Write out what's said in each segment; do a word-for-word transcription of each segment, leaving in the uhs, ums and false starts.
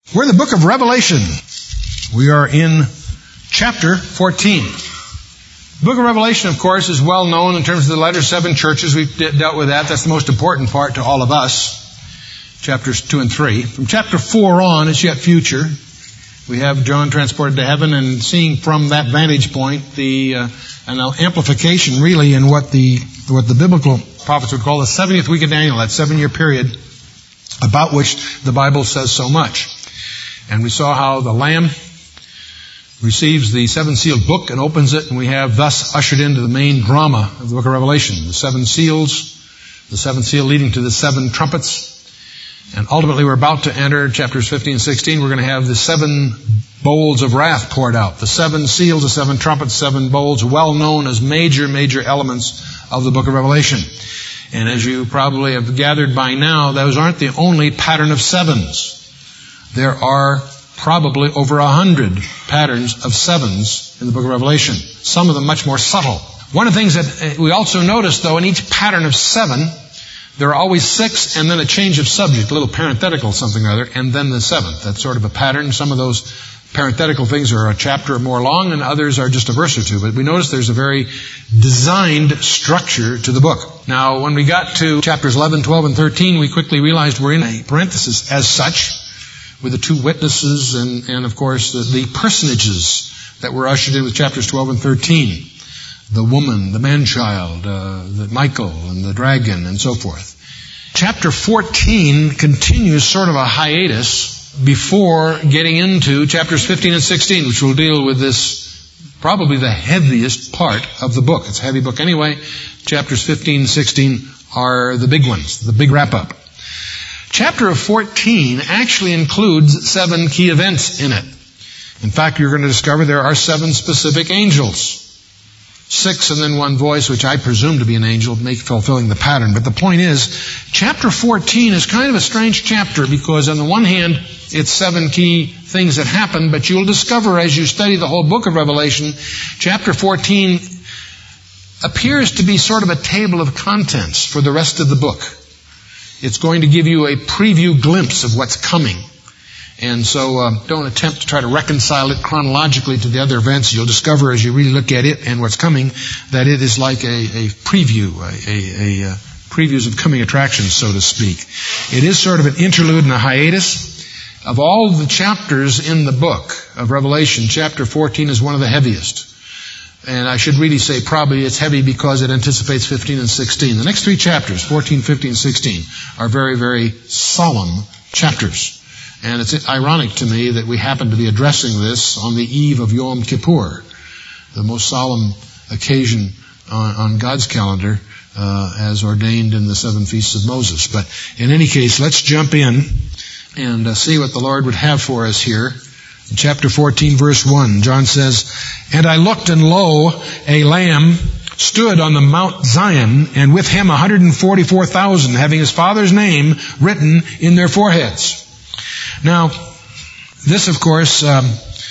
We're in the book of Revelation. We are in chapter fourteen. The book of Revelation, of course, is well known in terms of the letter seven churches. We've dealt with that. That's the most important part to all of us. Chapters two and three. From chapter four on, it's yet future. We have John transported to heaven and seeing from that vantage point the uh, an amplification really in what the what the biblical prophets would call the seventieth week of Daniel, that seven-year period about which the Bible says so much. And we saw how the Lamb receives the seven-sealed book and opens it, and we have thus ushered into the main drama of the book of Revelation. The seven seals, the seventh seal leading to the seven trumpets. And ultimately we're about to enter chapters fifteen and sixteen. We're going to have the seven bowls of wrath poured out. The seven seals, the seven trumpets, seven bowls, well known as major, major elements of the book of Revelation. And as you probably have gathered by now, those aren't the only pattern of sevens. There are probably over a hundred patterns of sevens in the book of Revelation. Some of them much more subtle. One of the things that we also notice, though, in each pattern of seven, there are always six and then a change of subject, a little parenthetical something or other, and then the seventh. That's sort of a pattern. Some of those parenthetical things are a chapter or more long, and others are just a verse or two. But we notice there's a very designed structure to the book. Now, when we got to chapters eleven, twelve, and thirteen, we quickly realized we're in a parenthesis as such, with the two witnesses and, and of course, the, the personages that were ushered in with chapters twelve and thirteen. The woman, the man-child, uh, the Michael and the dragon and so forth. Chapter fourteen continues sort of a hiatus before getting into chapters fifteen and sixteen, which will deal with this, probably the heaviest part of the book. It's a heavy book anyway. Chapters fifteen and sixteen are the big ones, the big wrap-up. Chapter fourteen actually includes seven key events in it. In fact, you're going to discover there are seven specific angels. Six and then one voice, which I presume to be an angel, make fulfilling the pattern. But the point is, chapter fourteen is kind of a strange chapter because on the one hand, it's seven key things that happen, but you'll discover as you study the whole book of Revelation, chapter fourteen appears to be sort of a table of contents for the rest of the book. It's going to give you a preview glimpse of what's coming. And so uh, don't attempt to try to reconcile it chronologically to the other events. You'll discover as you really look at it and what's coming that it is like a, a preview, a, a, a previews of coming attractions, so to speak. It is sort of an interlude and a hiatus. Of all the chapters in the book of Revelation, chapter fourteen is one of the heaviest. And I should really say probably it's heavy because it anticipates fifteen and sixteen. The next three chapters, fourteen, fifteen, and sixteen, are very, very solemn chapters. And it's ironic to me that we happen to be addressing this on the eve of Yom Kippur, the most solemn occasion on, on God's calendar uh, as ordained in the seven feasts of Moses. But in any case, let's jump in and uh, see what the Lord would have for us here. In chapter fourteen, verse one, John says, "And I looked, and lo, a lamb stood on the Mount Zion, and with him one hundred forty-four thousand, having his Father's name written in their foreheads." Now, this, of course, um,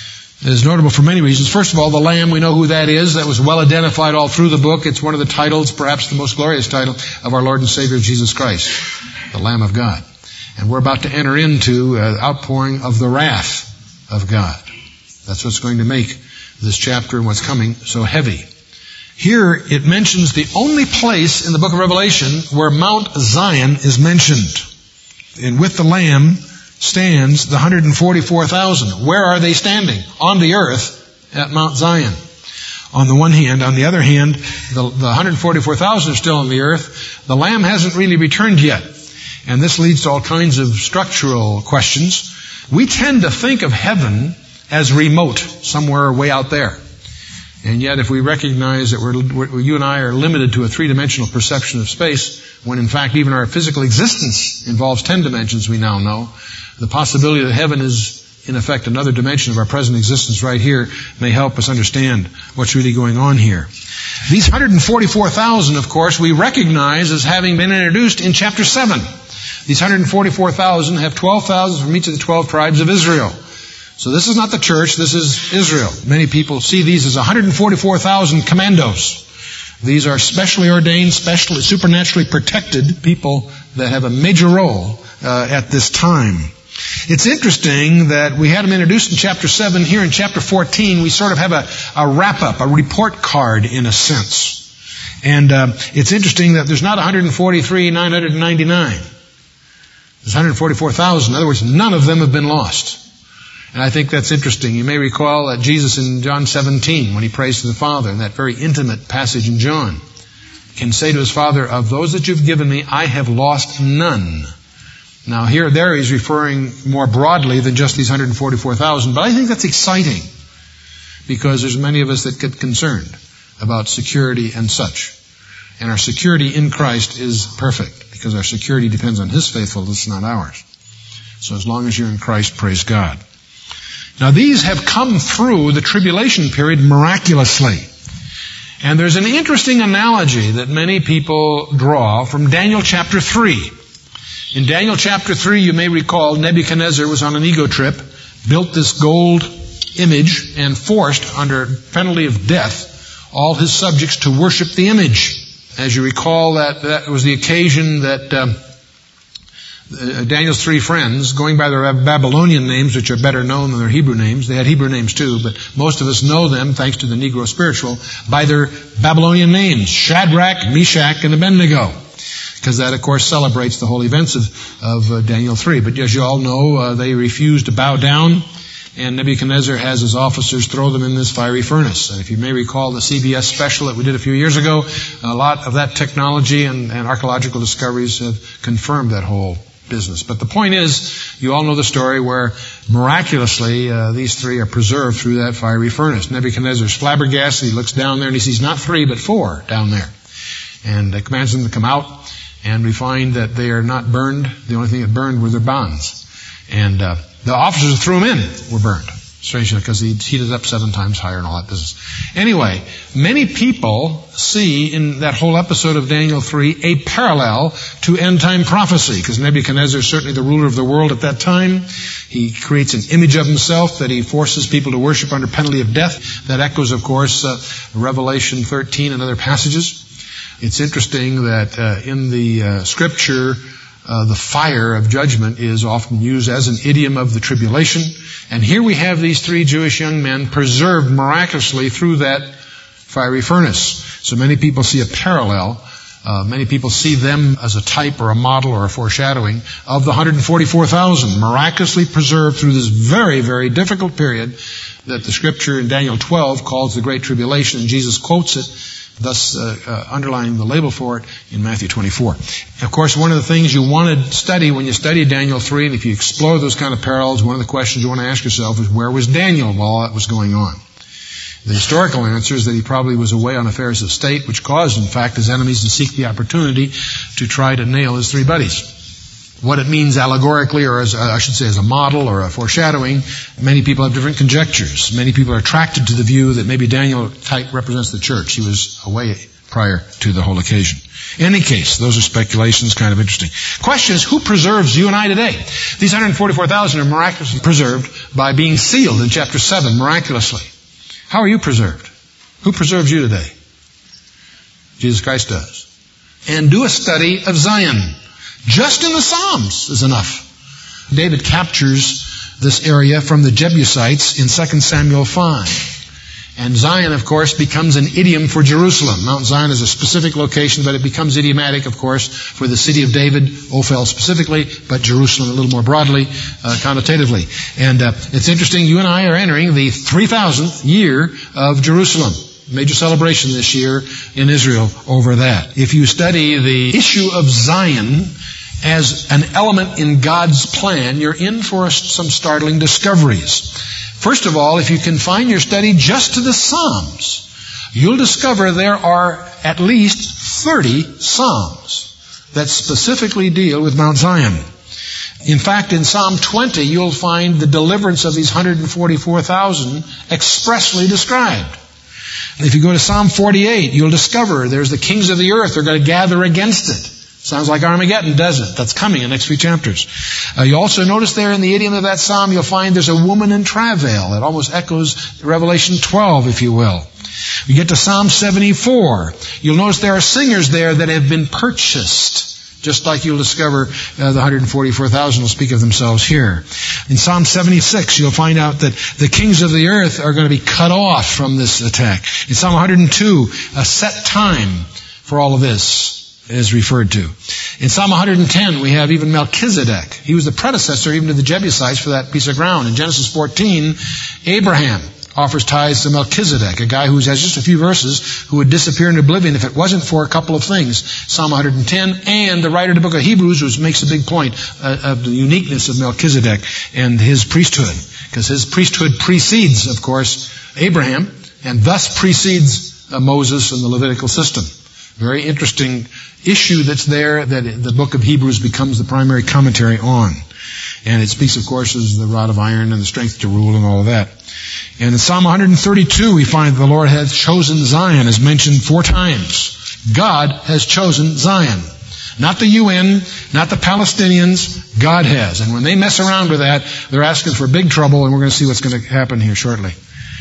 is notable for many reasons. First of all, the Lamb, we know who that is. That was well identified all through the book. It's one of the titles, perhaps the most glorious title, of our Lord and Savior Jesus Christ, the Lamb of God. And we're about to enter into an outpouring of the wrath of God. That's what's going to make this chapter and what's coming so heavy. Here it mentions the only place in the book of Revelation where Mount Zion is mentioned. And with the Lamb stands the one hundred forty-four thousand. Where are they standing? On the earth at Mount Zion. On the one hand. On the other hand, the, the one hundred forty-four thousand are still on the earth. The Lamb hasn't really returned yet. And this leads to all kinds of structural questions. We tend to think of heaven as remote, somewhere way out there. And yet if we recognize that we're, we're, you and I are limited to a three-dimensional perception of space, when in fact even our physical existence involves ten dimensions, we now know, the possibility that heaven is in effect another dimension of our present existence right here may help us understand what's really going on here. These one hundred forty-four thousand, of course, we recognize as having been introduced in chapter seven. These one hundred forty-four thousand have twelve thousand from each of the twelve tribes of Israel. So this is not the church, this is Israel. Many people see these as one hundred forty-four thousand commandos. These are specially ordained, specially, supernaturally protected people that have a major role uh, at this time. It's interesting that we had them introduced in chapter seven. Here in chapter fourteen, we sort of have a, a wrap-up, a report card in a sense. And uh, it's interesting that there's not one hundred forty-three, nine hundred ninety-nine. There's one hundred forty-four thousand. In other words, none of them have been lost. And I think that's interesting. You may recall that Jesus in John seventeen, when he prays to the Father, in that very intimate passage in John, can say to his Father, of those that you've given me, I have lost none. Now here, there he's referring more broadly than just these one hundred forty-four thousand, but I think that's exciting because there's many of us that get concerned about security and such. And our security in Christ is perfect because our security depends on His faithfulness, not ours. So as long as you're in Christ, praise God. Now these have come through the tribulation period miraculously. And there's an interesting analogy that many people draw from Daniel chapter three. In Daniel chapter three, you may recall, Nebuchadnezzar was on an ego trip, built this gold image, and forced, under penalty of death, all his subjects to worship the image. As you recall, that, that was the occasion that um, uh, Daniel's three friends, going by their Babylonian names, which are better known than their Hebrew names, they had Hebrew names too, but most of us know them, thanks to the Negro spiritual, by their Babylonian names, Shadrach, Meshach, and Abednego. Because that, of course, celebrates the whole events of, of uh, Daniel three. But as you all know, uh, they refused to bow down, and Nebuchadnezzar has his officers throw them in this fiery furnace. And if you may recall the C B S special that we did a few years ago, a lot of that technology and, and archaeological discoveries have confirmed that whole business. But the point is, you all know the story where miraculously uh, these three are preserved through that fiery furnace. Nebuchadnezzar's flabbergasted. He looks down there and he sees not three but four down there. And uh, commands them to come out. And we find that they are not burned. The only thing that burned were their bonds. And uh, the officers who threw them in were burned. Strangely, because he heated up seven times higher and all that business. Anyway, many people see in that whole episode of Daniel three a parallel to end-time prophecy, because Nebuchadnezzar is certainly the ruler of the world at that time. He creates an image of himself that he forces people to worship under penalty of death. That echoes, of course, uh, Revelation thirteen and other passages. It's interesting that uh, in the uh, Scripture, uh, the fire of judgment is often used as an idiom of the tribulation. And here we have these three Jewish young men preserved miraculously through that fiery furnace. So many people see a parallel. Uh, many people see them as a type or a model or a foreshadowing of the one hundred forty-four thousand miraculously preserved through this very, very difficult period that the Scripture in Daniel twelve calls the Great Tribulation, and Jesus quotes it, thus uh, uh, underlining the label for it in Matthew twenty-four. Of course, one of the things you want to study when you study Daniel three, and if you explore those kind of parallels, one of the questions you want to ask yourself is, where was Daniel while all that was going on? The historical answer is that he probably was away on affairs of state, which caused, in fact, his enemies to seek the opportunity to try to nail his three buddies. What it means allegorically, or as I should say as a model or a foreshadowing, many people have different conjectures. Many people are attracted to the view that maybe Daniel type represents the church. He was away prior to the whole occasion. In any case, those are speculations, kind of interesting. Question is, who preserves you and I today? These one hundred forty-four thousand are miraculously preserved by being sealed in chapter seven, miraculously. How are you preserved? Who preserves you today? Jesus Christ does. And do a study of Zion. Just in the Psalms is enough. David captures this area from the Jebusites in Second Samuel five. And Zion, of course, becomes an idiom for Jerusalem. Mount Zion is a specific location, but it becomes idiomatic, of course, for the city of David, Ophel specifically, but Jerusalem a little more broadly, uh, connotatively. And uh, it's interesting, you and I are entering the three thousandth year of Jerusalem. Major celebration this year in Israel over that. If you study the issue of Zion as an element in God's plan, you're in for some startling discoveries. First of all, if you confine your study just to the Psalms, you'll discover there are at least thirty Psalms that specifically deal with Mount Zion. In fact, in Psalm twenty, you'll find the deliverance of these one hundred forty-four thousand expressly described. If you go to Psalm forty-eight, you'll discover there's the kings of the earth are going to gather against it. Sounds like Armageddon, doesn't it? That's coming in the next few chapters. Uh, you also notice there in the idiom of that psalm, you'll find there's a woman in travail. It almost echoes Revelation twelve, if you will. You get to Psalm seventy-four. You'll notice there are singers there that have been purchased. Just like you'll discover uh, the one hundred forty-four thousand will speak of themselves here. In Psalm seventy-six, you'll find out that the kings of the earth are going to be cut off from this attack. In Psalm one hundred two, a set time for all of this is referred to. In Psalm one hundred ten, we have even Melchizedek. He was the predecessor even to the Jebusites for that piece of ground. In Genesis fourteen, Abraham offers tithes to Melchizedek, a guy who has just a few verses, who would disappear in oblivion if it wasn't for a couple of things. Psalm one hundred ten, and the writer of the book of Hebrews, which makes a big point uh, of the uniqueness of Melchizedek and his priesthood. Because his priesthood precedes, of course, Abraham, and thus precedes uh, Moses and the Levitical system. Very interesting issue that's there that the book of Hebrews becomes the primary commentary on. And it speaks, of course, of the rod of iron and the strength to rule and all of that. And in Psalm one hundred thirty-two, we find the Lord has chosen Zion, as mentioned four times. God has chosen Zion. Not the U N, not the Palestinians, God has. And when they mess around with that, they're asking for big trouble, and we're going to see what's going to happen here shortly.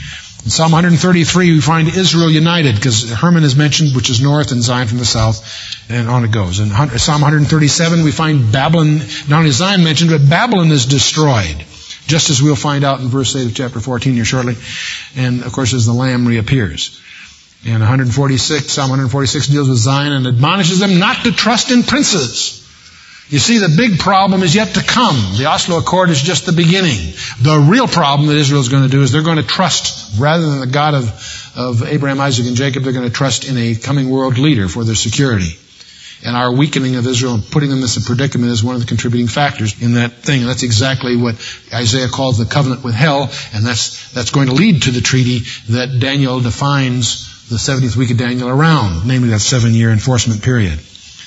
In Psalm one hundred thirty-three, we find Israel united, because Hermon is mentioned, which is north, and Zion from the south, and on it goes. In Psalm one hundred thirty-seven, we find Babylon, not only Zion mentioned, but Babylon is destroyed, just as we'll find out in verse eight of chapter fourteen here shortly, and of course as the Lamb reappears. And one hundred forty-six, Psalm one hundred forty-six deals with Zion and admonishes them not to trust in princes. You see, the big problem is yet to come. The Oslo Accord is just the beginning. The real problem that Israel is going to do is they're going to trust, rather than the God of, of Abraham, Isaac, and Jacob, they're going to trust in a coming world leader for their security. And our weakening of Israel and putting them in this predicament is one of the contributing factors in that thing. And that's exactly what Isaiah calls the covenant with hell, and that's that's going to lead to the treaty that Daniel defines the seventieth week of Daniel around, namely that seven-year enforcement period.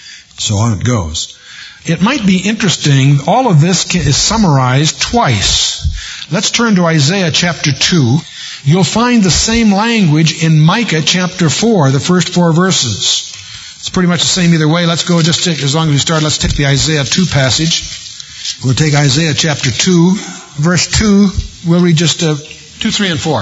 So on it goes. It might be interesting, all of this is summarized twice. Let's turn to Isaiah chapter two. You'll find the same language in Micah chapter four, the first four verses. It's pretty much the same either way. Let's go just take, as long as we start, let's take the Isaiah two passage. We'll take Isaiah chapter two, verse two. We'll read just uh, two, three, and four.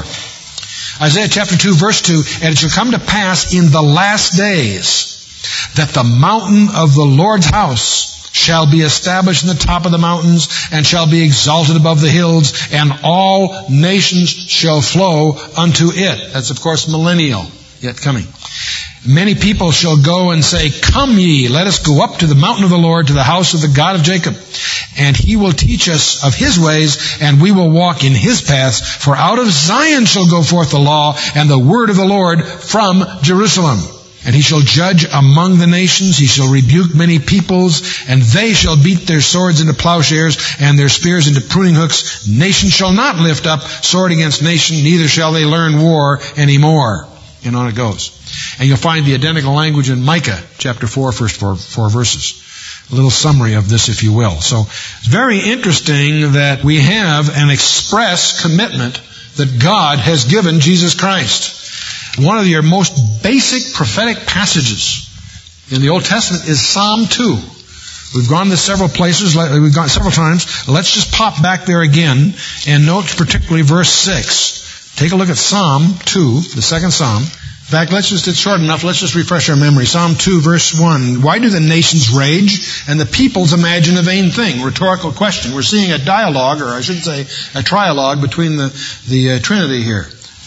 Isaiah chapter two, verse two. And it shall come to pass in the last days that the mountain of the Lord's house shall be established in the top of the mountains, and shall be exalted above the hills, and all nations shall flow unto it. That's, of course, millennial, yet coming. Many people shall go and say, Come ye, let us go up to the mountain of the Lord, to the house of the God of Jacob. And he will teach us of his ways, and we will walk in his paths. For out of Zion shall go forth the law, and the word of the Lord from Jerusalem. And he shall judge among the nations, he shall rebuke many peoples, and they shall beat their swords into plowshares, and their spears into pruning hooks. Nation shall not lift up sword against nation, neither shall they learn war anymore. And on it goes. And you'll find the identical language in Micah, chapter four, first four, four verses. A little summary of this, if you will. So, it's very interesting that we have an express commitment that God has given Jesus Christ. One of your most basic prophetic passages in the Old Testament is Psalm two. We've gone to several places, we've gone several times. Let's just pop back there again and note particularly verse six. Take a look at Psalm two, the second Psalm. In fact, let's just, it's short enough, let's just refresh our memory. Psalm two, verse one. Why do the nations rage and the peoples imagine a vain thing? Rhetorical question. We're seeing a dialogue, or I should say a trialogue between the, the uh, Trinity here.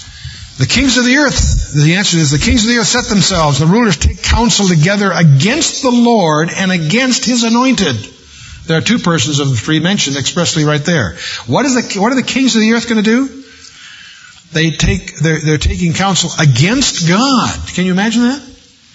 The kings of the earth, the answer is the kings of the earth set themselves, the rulers take counsel together against the Lord and against his anointed. There are two persons of the three mentioned expressly right there. What is the, what are the kings of the earth going to do? They take, they're, they're taking counsel against God. Can you imagine that?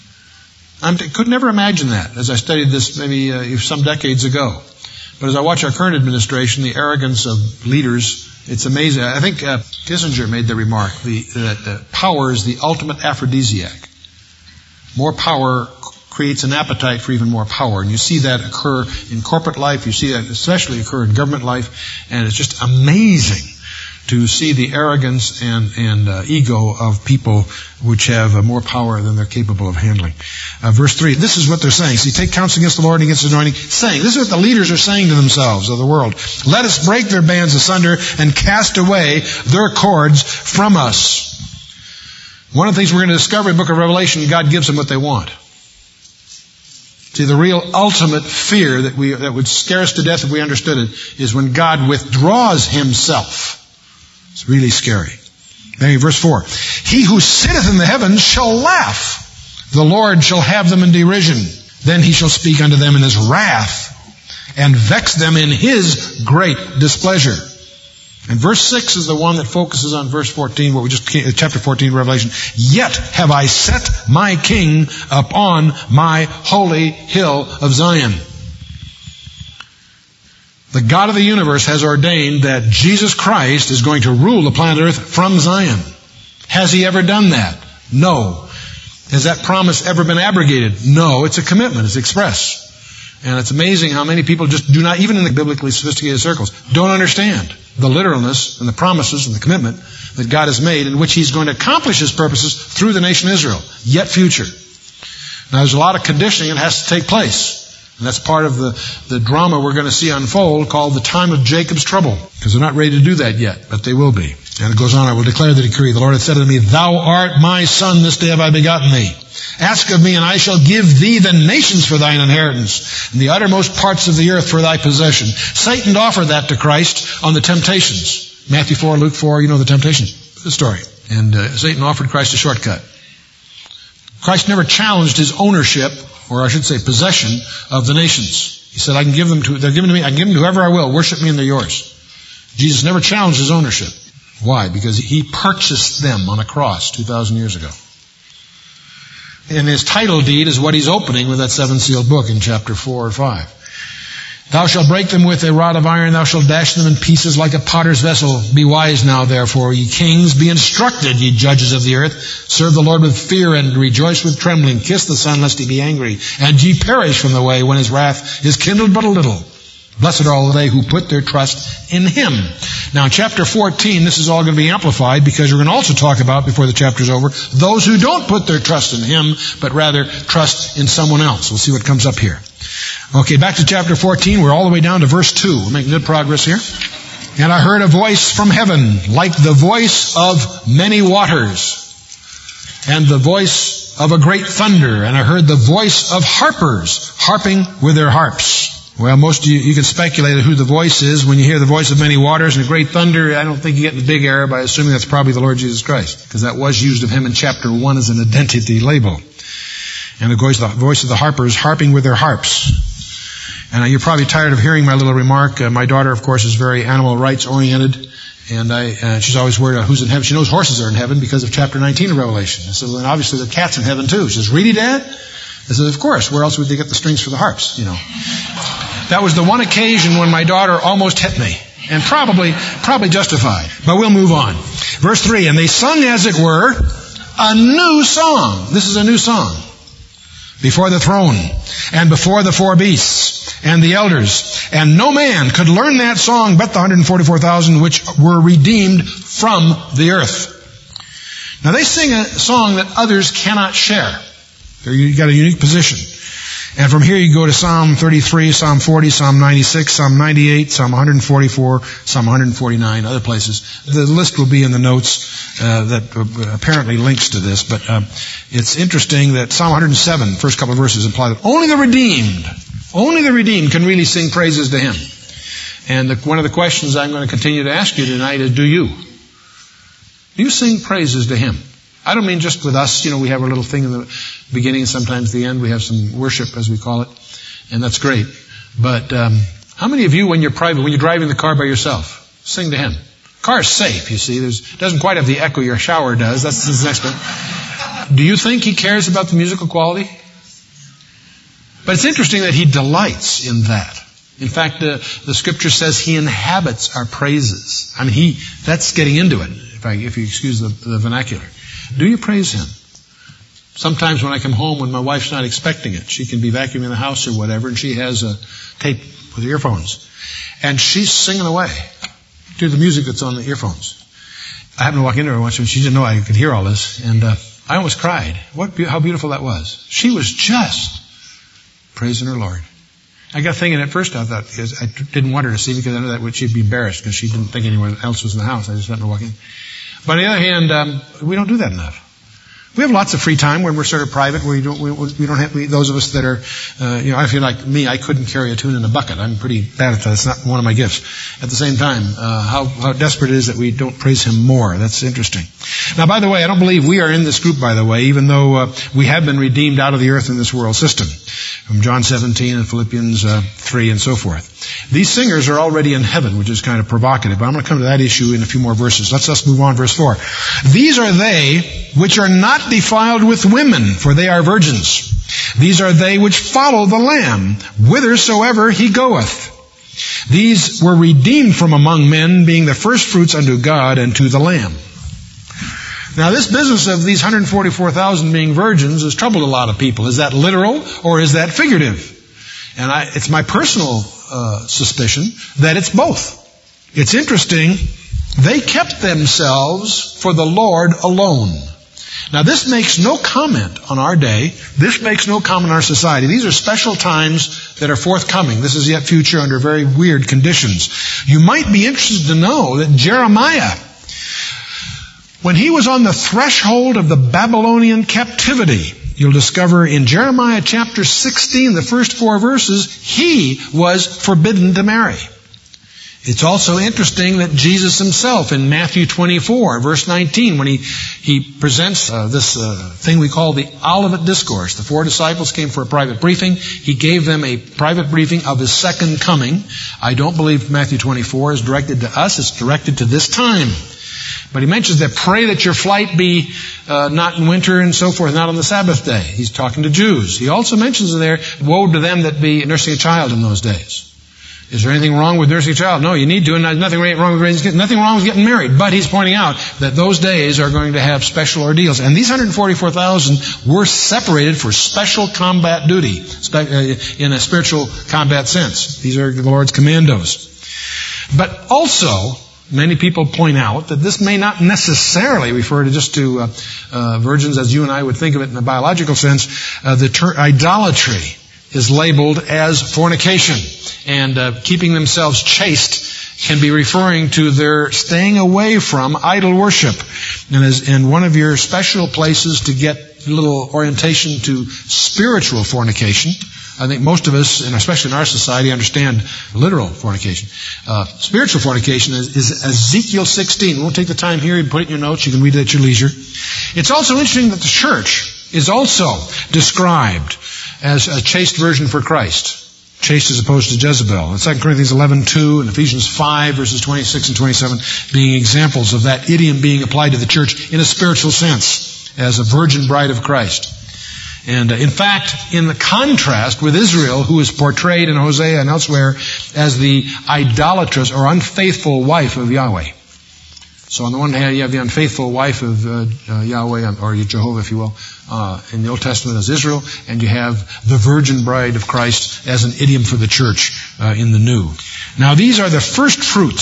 I could never imagine that as I studied this maybe uh, some decades ago. But as I watch our current administration, the arrogance of leaders, it's amazing. I think uh, Kissinger made the remark the, that uh, power is the ultimate aphrodisiac. More power creates an appetite for even more power. And you see that occur in corporate life. You see that especially occur in government life. And it's just amazing to see the arrogance and, and uh, ego of people which have uh, more power than they're capable of handling. Uh, verse three, this is what they're saying. See, take counsel against the Lord and against his anointing, saying, this is what the leaders are saying to themselves of the world. Let us break their bands asunder and cast away their cords from us. One of the things we're going to discover in the book of Revelation, God gives them what they want. See, the real ultimate fear that we that would scare us to death if we understood it is when God withdraws himself. It's really scary. Then verse four. He who sitteth in the heavens shall laugh. The Lord shall have them in derision. Then he shall speak unto them in his wrath and vex them in his great displeasure. And verse six is the one that focuses on verse fourteen, where we just came, chapter fourteen, Revelation. Yet have I set my king upon my holy hill of Zion. The God of the universe has ordained that Jesus Christ is going to rule the planet Earth from Zion. Has he ever done that? No. Has that promise ever been abrogated? No. It's a commitment. It's express. And it's amazing how many people just do not, even in the biblically sophisticated circles, don't understand the literalness and the promises and the commitment that God has made in which he's going to accomplish his purposes through the nation Israel, yet future. Now there's a lot of conditioning that has to take place. And that's part of the, the drama we're going to see unfold called the time of Jacob's trouble. Because they're not ready to do that yet, but they will be. And it goes on, I will declare the decree. The Lord hath said unto me, Thou art my son, this day have I begotten thee. Ask of me, and I shall give thee the nations for thine inheritance, and the uttermost parts of the earth for thy possession. Satan offered that to Christ on the temptations. Matthew four, Luke four, you know the temptation, the story. And uh, Satan offered Christ a shortcut. Christ never challenged his ownership, or I should say possession, of the nations. He said, I can give them to, they're given to me, I can give them to whoever I will. Worship me and they're yours. Jesus never challenged his ownership. Why? Because he purchased them on a cross two thousand years ago. And his title deed is what he's opening with that seven-sealed book in chapter four or five. Thou shalt break them with a rod of iron, thou shalt dash them in pieces like a potter's vessel. Be wise now, therefore, ye kings, be instructed, ye judges of the earth. Serve the Lord with fear and rejoice with trembling. Kiss the Son, lest he be angry, and ye perish from the way when his wrath is kindled but a little. Blessed are all they who put their trust in him. Now in chapter fourteen, this is all going to be amplified because we're going to also talk about, before the chapter's over, those who don't put their trust in him, but rather trust in someone else. We'll see what comes up here. Okay, back to chapter fourteen. We're all the way down to verse two. We're making good progress here. And I heard a voice from heaven, like the voice of many waters, and the voice of a great thunder. And I heard the voice of harpers, harping with their harps. Well, most of you, you can speculate who the voice is. When you hear the voice of many waters and a great thunder, I don't think you get in a big error by assuming that's probably the Lord Jesus Christ, because that was used of him in chapter one as an identity label. And the voice, the voice of the harpers harping with their harps. And you're probably tired of hearing my little remark. Uh, my daughter, of course, is very animal rights oriented, and I, uh, she's always worried about who's in heaven. She knows horses are in heaven because of chapter nineteen of Revelation. And so then obviously the cat's in heaven too. She says, "Really, Dad?" I said, "Of course. Where else would they get the strings for the harps? You know." That was the one occasion when my daughter almost hit me, and probably, probably justified. But we'll move on. Verse three, and they sung, as it were, a new song. This is a new song. Before the throne, and before the four beasts, and the elders. And no man could learn that song but the one hundred forty-four thousand which were redeemed from the earth. Now they sing a song that others cannot share. You've got a unique position. And from here you go to Psalm thirty-three, Psalm forty, Psalm ninety-six, Psalm ninety-eight, Psalm one hundred forty-four, Psalm one hundred forty-nine, other places. The list will be in the notes uh, that apparently links to this. But uh, it's interesting that Psalm one hundred seven, first couple of verses, imply that only the redeemed, only the redeemed can really sing praises to him. And the, one of the questions I'm going to continue to ask you tonight is, do you? Do you sing praises to him? I don't mean just with us. You know, we have a little thing in the beginning and sometimes the end. We have some worship, as we call it, and that's great. But um, how many of you, when you're private, when you're driving the car by yourself, sing to him? Car's safe, you see. There's doesn't quite have the echo your shower does. That's the next one. Do you think he cares about the musical quality? But it's interesting that he delights in that. In fact, uh, the Scripture says he inhabits our praises. I mean, he that's getting into it. If, I, if you excuse the, the vernacular. Do you praise him? Sometimes when I come home when my wife's not expecting it, she can be vacuuming the house or whatever, and she has a tape with earphones. And she's singing away to the music that's on the earphones. I happened to walk into her once, and she didn't know I could hear all this, and uh, I almost cried. What, how beautiful that was. She was just praising her Lord. I got thinking at first, I thought, because I didn't want her to see me because I knew that she'd be embarrassed because she didn't think anyone else was in the house. I just happened to walk in. But on the other hand, um, we don't do that enough. We have lots of free time when we're sort of private, where we don't, we, we don't have, we, those of us that are, uh, you know, I feel like me, I couldn't carry a tune in a bucket. I'm pretty bad at that. It's not one of my gifts. At the same time, uh, how, how desperate it is that we don't praise Him more. That's interesting. Now, by the way, I don't believe we are in this group, by the way, even though uh, we have been redeemed out of the earth in this world system, from John seventeen and Philippians uh, three and so forth. These singers are already in heaven, which is kind of provocative, but I'm going to come to that issue in a few more verses. Let's just move on, verse four. These are they which are not defiled with women, for they are virgins. These are they which follow the Lamb, whithersoever He goeth. These were redeemed from among men, being the firstfruits unto God and to the Lamb. Now, this business of these one hundred forty-four thousand being virgins has troubled a lot of people. Is that literal or is that figurative? And I, it's my personal uh, suspicion that it's both. It's interesting. They kept themselves for the Lord alone. Now, this makes no comment on our day. This makes no comment on our society. These are special times that are forthcoming. This is yet future under very weird conditions. You might be interested to know that Jeremiah, when he was on the threshold of the Babylonian captivity, you'll discover in Jeremiah chapter sixteen, the first four verses, he was forbidden to marry. It's also interesting that Jesus Himself in Matthew twenty-four, verse nineteen, when he, he presents uh, this uh, thing we call the Olivet Discourse. The four disciples came for a private briefing. He gave them a private briefing of His second coming. I don't believe Matthew twenty-four is directed to us. It's directed to this time. But He mentions that pray that your flight be uh, not in winter and so forth, not on the Sabbath day. He's talking to Jews. He also mentions there, woe to them that be nursing a child in those days. Is there anything wrong with nursing a child? No, you need to, and there's nothing wrong with raising kids. Nothing wrong with getting married. But he's pointing out that those days are going to have special ordeals. And these one hundred forty-four thousand were separated for special combat duty, in a spiritual combat sense. These are the Lord's commandos. But also, many people point out that this may not necessarily refer to just to uh, uh, virgins as you and I would think of it in a biological sense. Uh, the term idolatry is labeled as fornication, and uh, keeping themselves chaste can be referring to their staying away from idol worship. And as in one of your special places to get a little orientation to spiritual fornication, I think most of us, and especially in our society, understand literal fornication. Uh, spiritual fornication is, is Ezekiel sixteen. We won't take the time here. You can put it in your notes. You can read it at your leisure. It's also interesting that the church is also described as a chaste virgin for Christ. Chaste as opposed to Jezebel. In Second Corinthians eleven two and Ephesians five verses twenty-six and twenty-seven being examples of that idiom being applied to the church in a spiritual sense as a virgin bride of Christ. And uh, in fact, in the contrast with Israel, who is portrayed in Hosea and elsewhere as the idolatrous or unfaithful wife of Yahweh. So on the one hand, you have the unfaithful wife of uh, uh, Yahweh, or Jehovah, if you will, uh, in the Old Testament as Israel, and you have the virgin bride of Christ as an idiom for the church uh, in the New. Now, these are the first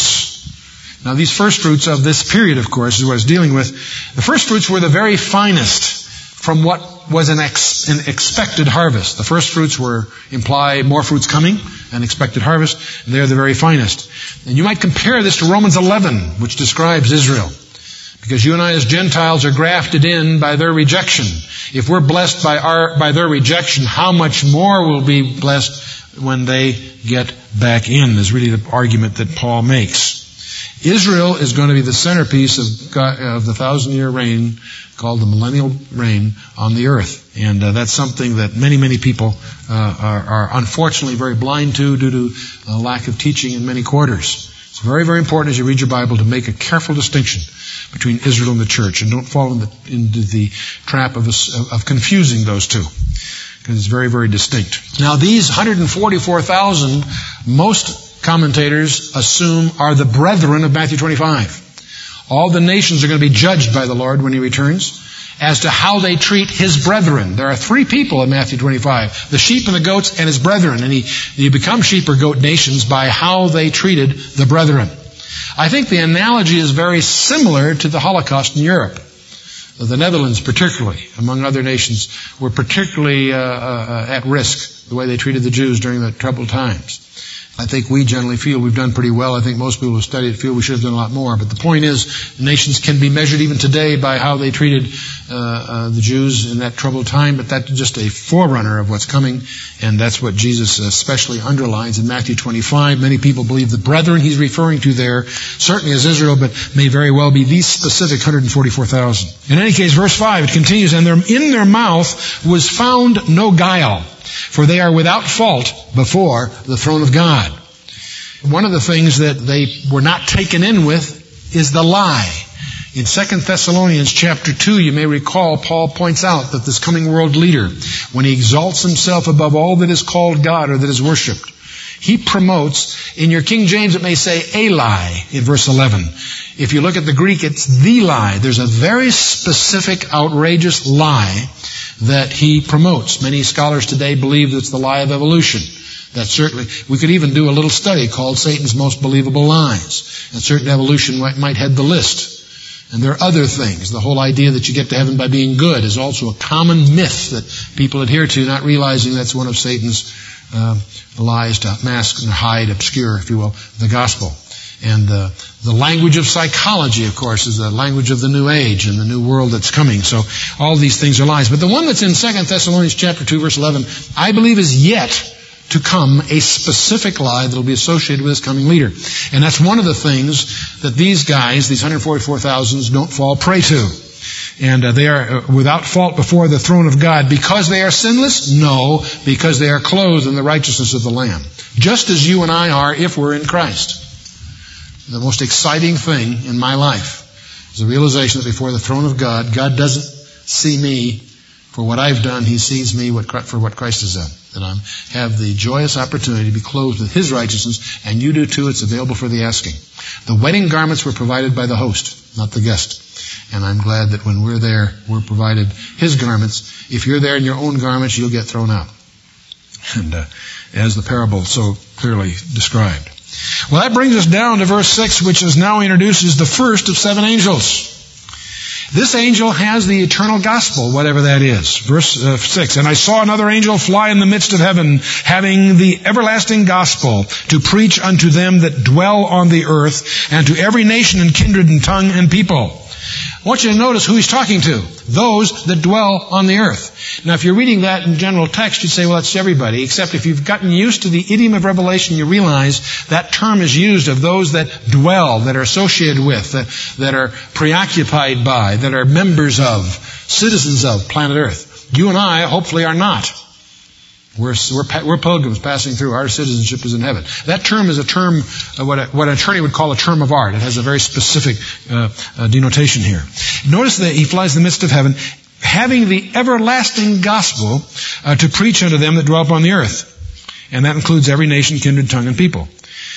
fruits. Now, these first fruits of this period, of course, is what it's dealing with. The first fruits were the very finest from what was an, ex, an expected harvest. The first fruits were imply more fruits coming, an expected harvest. And they're the very finest. And you might compare this to Romans eleven, which describes Israel. Because you and I as Gentiles are grafted in by their rejection. If we're blessed by our by their rejection, how much more will be blessed when they get back in, is really the argument that Paul makes. Israel is going to be the centerpiece of, God, of the thousand-year reign called the millennial reign on the earth. And uh, that's something that many, many people uh, are, are unfortunately very blind to due to a lack of teaching in many quarters. It's very, very important as you read your Bible to make a careful distinction between Israel and the church, and don't fall in the, into the trap of, of confusing those two, because it's very, very distinct. Now, these one hundred forty-four thousand, most commentators assume are the brethren of Matthew twenty-five. All the nations are going to be judged by the Lord when He returns as to how they treat His brethren. There are three people in Matthew twenty-five, the sheep and the goats and His brethren. And he, you become sheep or goat nations by how they treated the brethren. I think the analogy is very similar to the Holocaust in Europe. The Netherlands particularly, among other nations, were particularly uh, uh, at risk, the way they treated the Jews during the troubled times. I think we generally feel we've done pretty well. I think most people who study it feel we should have done a lot more. But the point is, nations can be measured even today by how they treated uh, uh, the Jews in that troubled time. But that's just a forerunner of what's coming. And that's what Jesus especially underlines in Matthew twenty-five. Many people believe the brethren he's referring to there certainly is Israel, but may very well be these specific one hundred forty-four thousand. In any case, verse five, it continues, and there, in their mouth was found no guile, for they are without fault before the throne of God. One of the things that they were not taken in with is the lie. In Second Thessalonians chapter two, you may recall, Paul points out that this coming world leader, when he exalts himself above all that is called God or that is worshipped, he promotes, in your King James it may say a lie in verse eleven. If you look at the Greek, it's the lie. There's a very specific, outrageous lie that he promotes. Many scholars today believe that it's the lie of evolution. That certainly, we could even do a little study called Satan's Most Believable Lies. And certain evolution might, might head the list. And there are other things. The whole idea that you get to heaven by being good is also a common myth that people adhere to, not realizing that's one of Satan's uh, lies to mask and hide, obscure, if you will, the gospel. And uh, the language of psychology, of course, is the language of the new age and the new world that's coming. So all these things are lies. But the one that's in Second Thessalonians chapter two, verse eleven, I believe is yet to come a specific lie that will be associated with this coming leader. And that's one of the things that these guys, these one hundred forty-four thousand, don't fall prey to. And uh, they are uh, without fault before the throne of God. Because they are sinless? No, because they are clothed in the righteousness of the Lamb. Just as you and I are if we're in Christ. The most exciting thing in my life is the realization that before the throne of God, God doesn't see me for what I've done. He sees me for what Christ has done. That I have the joyous opportunity to be clothed with His righteousness, and you do too. It's available for the asking. The wedding garments were provided by the host, not the guest. And I'm glad that when we're there, we're provided His garments. If you're there in your own garments, you'll get thrown out. And uh, as the parable so clearly described. Well, that brings us down to verse six, which is now introduces the first of seven angels. This angel has the eternal gospel, whatever that is. Verse uh, six, and I saw another angel fly in the midst of heaven, having the everlasting gospel to preach unto them that dwell on the earth, and to every nation and kindred and tongue and people. I want you to notice who he's talking to. Those that dwell on the earth. Now, if you're reading that in general text, you'd say, well, that's everybody. Except if you've gotten used to the idiom of Revelation, you realize that term is used of those that dwell, that are associated with, that, that are preoccupied by, that are members of, citizens of planet Earth. You and I, hopefully, are not. We're, we're, we're pilgrims passing through. Our citizenship is in heaven. That term is a term, uh, what, a, what an attorney would call a term of art. It has a very specific uh, uh, denotation here. Notice that he flies in the midst of heaven, having the everlasting gospel uh, to preach unto them that dwell upon the earth. And that includes every nation, kindred, tongue, and people.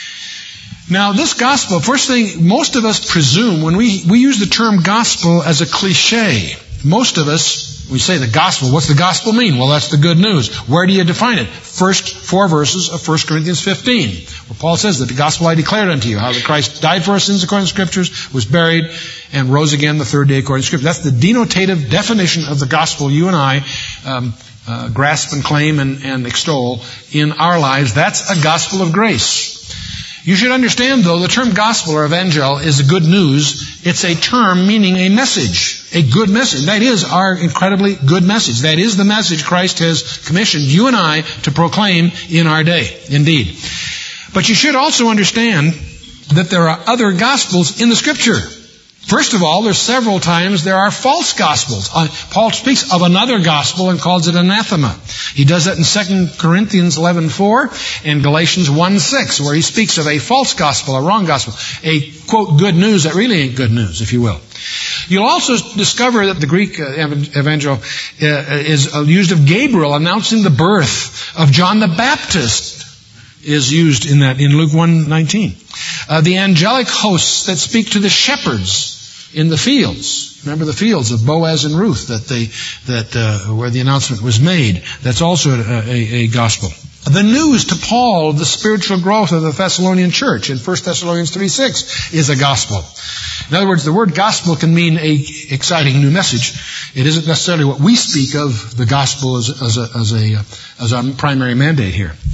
Now, this gospel, first thing, most of us presume, when we, we use the term gospel as a cliche, most of us, we say the gospel. What's the gospel mean? Well, that's the good news. Where do you define it? First four verses of First Corinthians fifteen, where Paul says that the gospel I declared unto you, how that Christ died for our sins according to Scriptures, was buried, and rose again the third day according to Scripture. That's the denotative definition of the gospel you and I um, uh, grasp and claim and, and extol in our lives. That's a gospel of grace. You should understand, though, the term gospel or evangel is a good news. It's a term meaning a message, a good message. That is our incredibly good message. That is the message Christ has commissioned you and I to proclaim in our day, indeed. But you should also understand that there are other gospels in the Scripture. First of all, there's several times there are false gospels. Uh, Paul speaks of another gospel and calls it anathema. He does that in Second Corinthians eleven four and Galatians one six, where he speaks of a false gospel, a wrong gospel, a, quote, good news that really ain't good news, if you will. You'll also discover that the Greek uh, evangel uh, is uh, used of Gabriel announcing the birth of John the Baptist. Is used in that in Luke one nineteen. Uh, the angelic hosts that speak to the shepherds in the fields. Remember the fields of Boaz and Ruth that they that uh, where the announcement was made. That's also a, a, a gospel. The news to Paul of the spiritual growth of the Thessalonian church in First Thessalonians three six is a gospel. In other words, the word gospel can mean a exciting new message. It isn't necessarily what we speak of the gospel as, as, a, as, a, as our primary mandate here.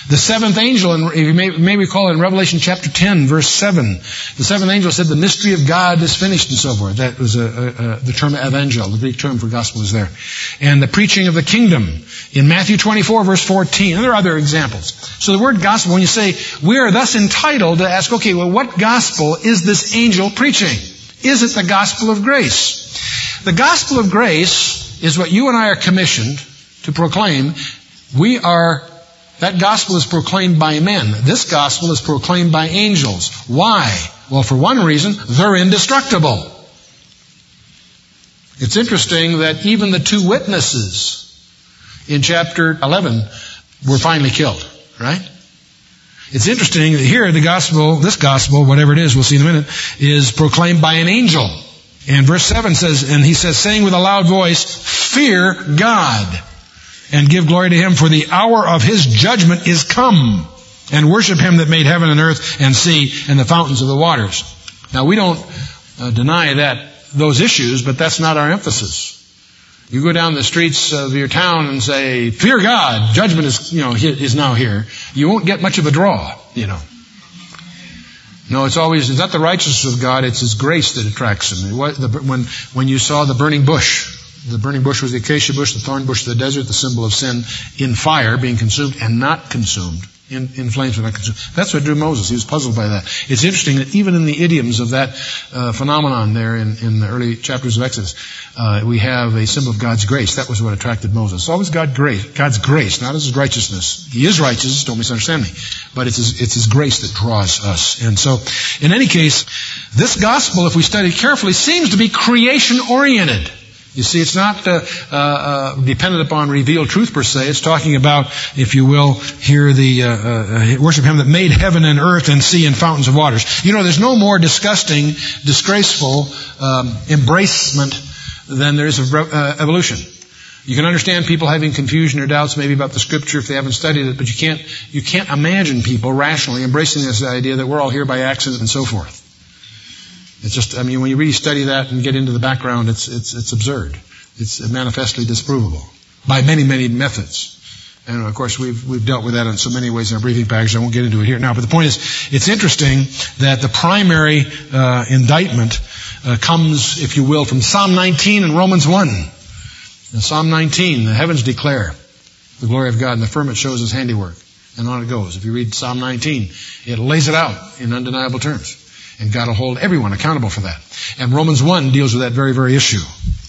The seventh angel, and you may, may recall in Revelation chapter ten, verse seven, the seventh angel said the mystery of God is finished and so forth. That was a, a, a, the term evangel, the Greek term for gospel is there. And the preaching of the kingdom in Matthew twenty-four, verse fourteen. And there are other examples. So the word gospel, when you say, we are thus entitled to ask, okay, well, what gospel is this angel preaching? Is it the gospel of grace? The gospel of grace is what you and I are commissioned to proclaim. We are That gospel is proclaimed by men. This gospel is proclaimed by angels. Why? Well, for one reason, they're indestructible. It's interesting that even the two witnesses in chapter eleven were finally killed, right? It's interesting that here the gospel, this gospel, whatever it is, we'll see in a minute, is proclaimed by an angel. And verse seven says, and he says, saying with a loud voice, fear God. And give glory to Him, for the hour of His judgment is come. And worship Him that made heaven and earth and sea and the fountains of the waters. Now we don't uh, deny that those issues, but that's not our emphasis. You go down the streets of your town and say, fear God, judgment is, you know, is now here. You won't get much of a draw, you know. No, it's always, it's not the righteousness of God, it's His grace that attracts Him. When, when you saw the burning bush, the burning bush was the acacia bush, the thorn bush of the desert, the symbol of sin, in fire, being consumed and not consumed. In, in flames but not consumed. That's what drew Moses. He was puzzled by that. It's interesting that even in the idioms of that uh, phenomenon there in, in the early chapters of Exodus, uh, we have a symbol of God's grace. That was what attracted Moses. It's always God grace, God's grace, not His righteousness. He is righteous, don't misunderstand me. But it's His, it's His grace that draws us. And so, in any case, this gospel, if we study it carefully, seems to be creation-oriented. You see, it's not uh, uh, dependent upon revealed truth per se. It's talking about, if you will, here the uh, uh, worship Him that made heaven and earth and sea and fountains of waters. You know, there's no more disgusting, disgraceful um, embracement than there is of uh, evolution. You can understand people having confusion or doubts maybe about the Scripture if they haven't studied it, but you can't you can't imagine people rationally embracing this idea that we're all here by accident and so forth. It's just, I mean, when you really study that and get into the background, it's it's it's absurd. It's manifestly disprovable by many, many methods. And of course, we've we've dealt with that in so many ways in our briefing package. I won't get into it here now. But the point is, it's interesting that the primary uh, indictment uh, comes, if you will, from Psalm nineteen and Romans one. In Psalm nineteen, the heavens declare the glory of God, and the firmament shows His handiwork. And on it goes. If you read Psalm nineteen, it lays it out in undeniable terms. And God will hold everyone accountable for that. And Romans one deals with that very, very issue.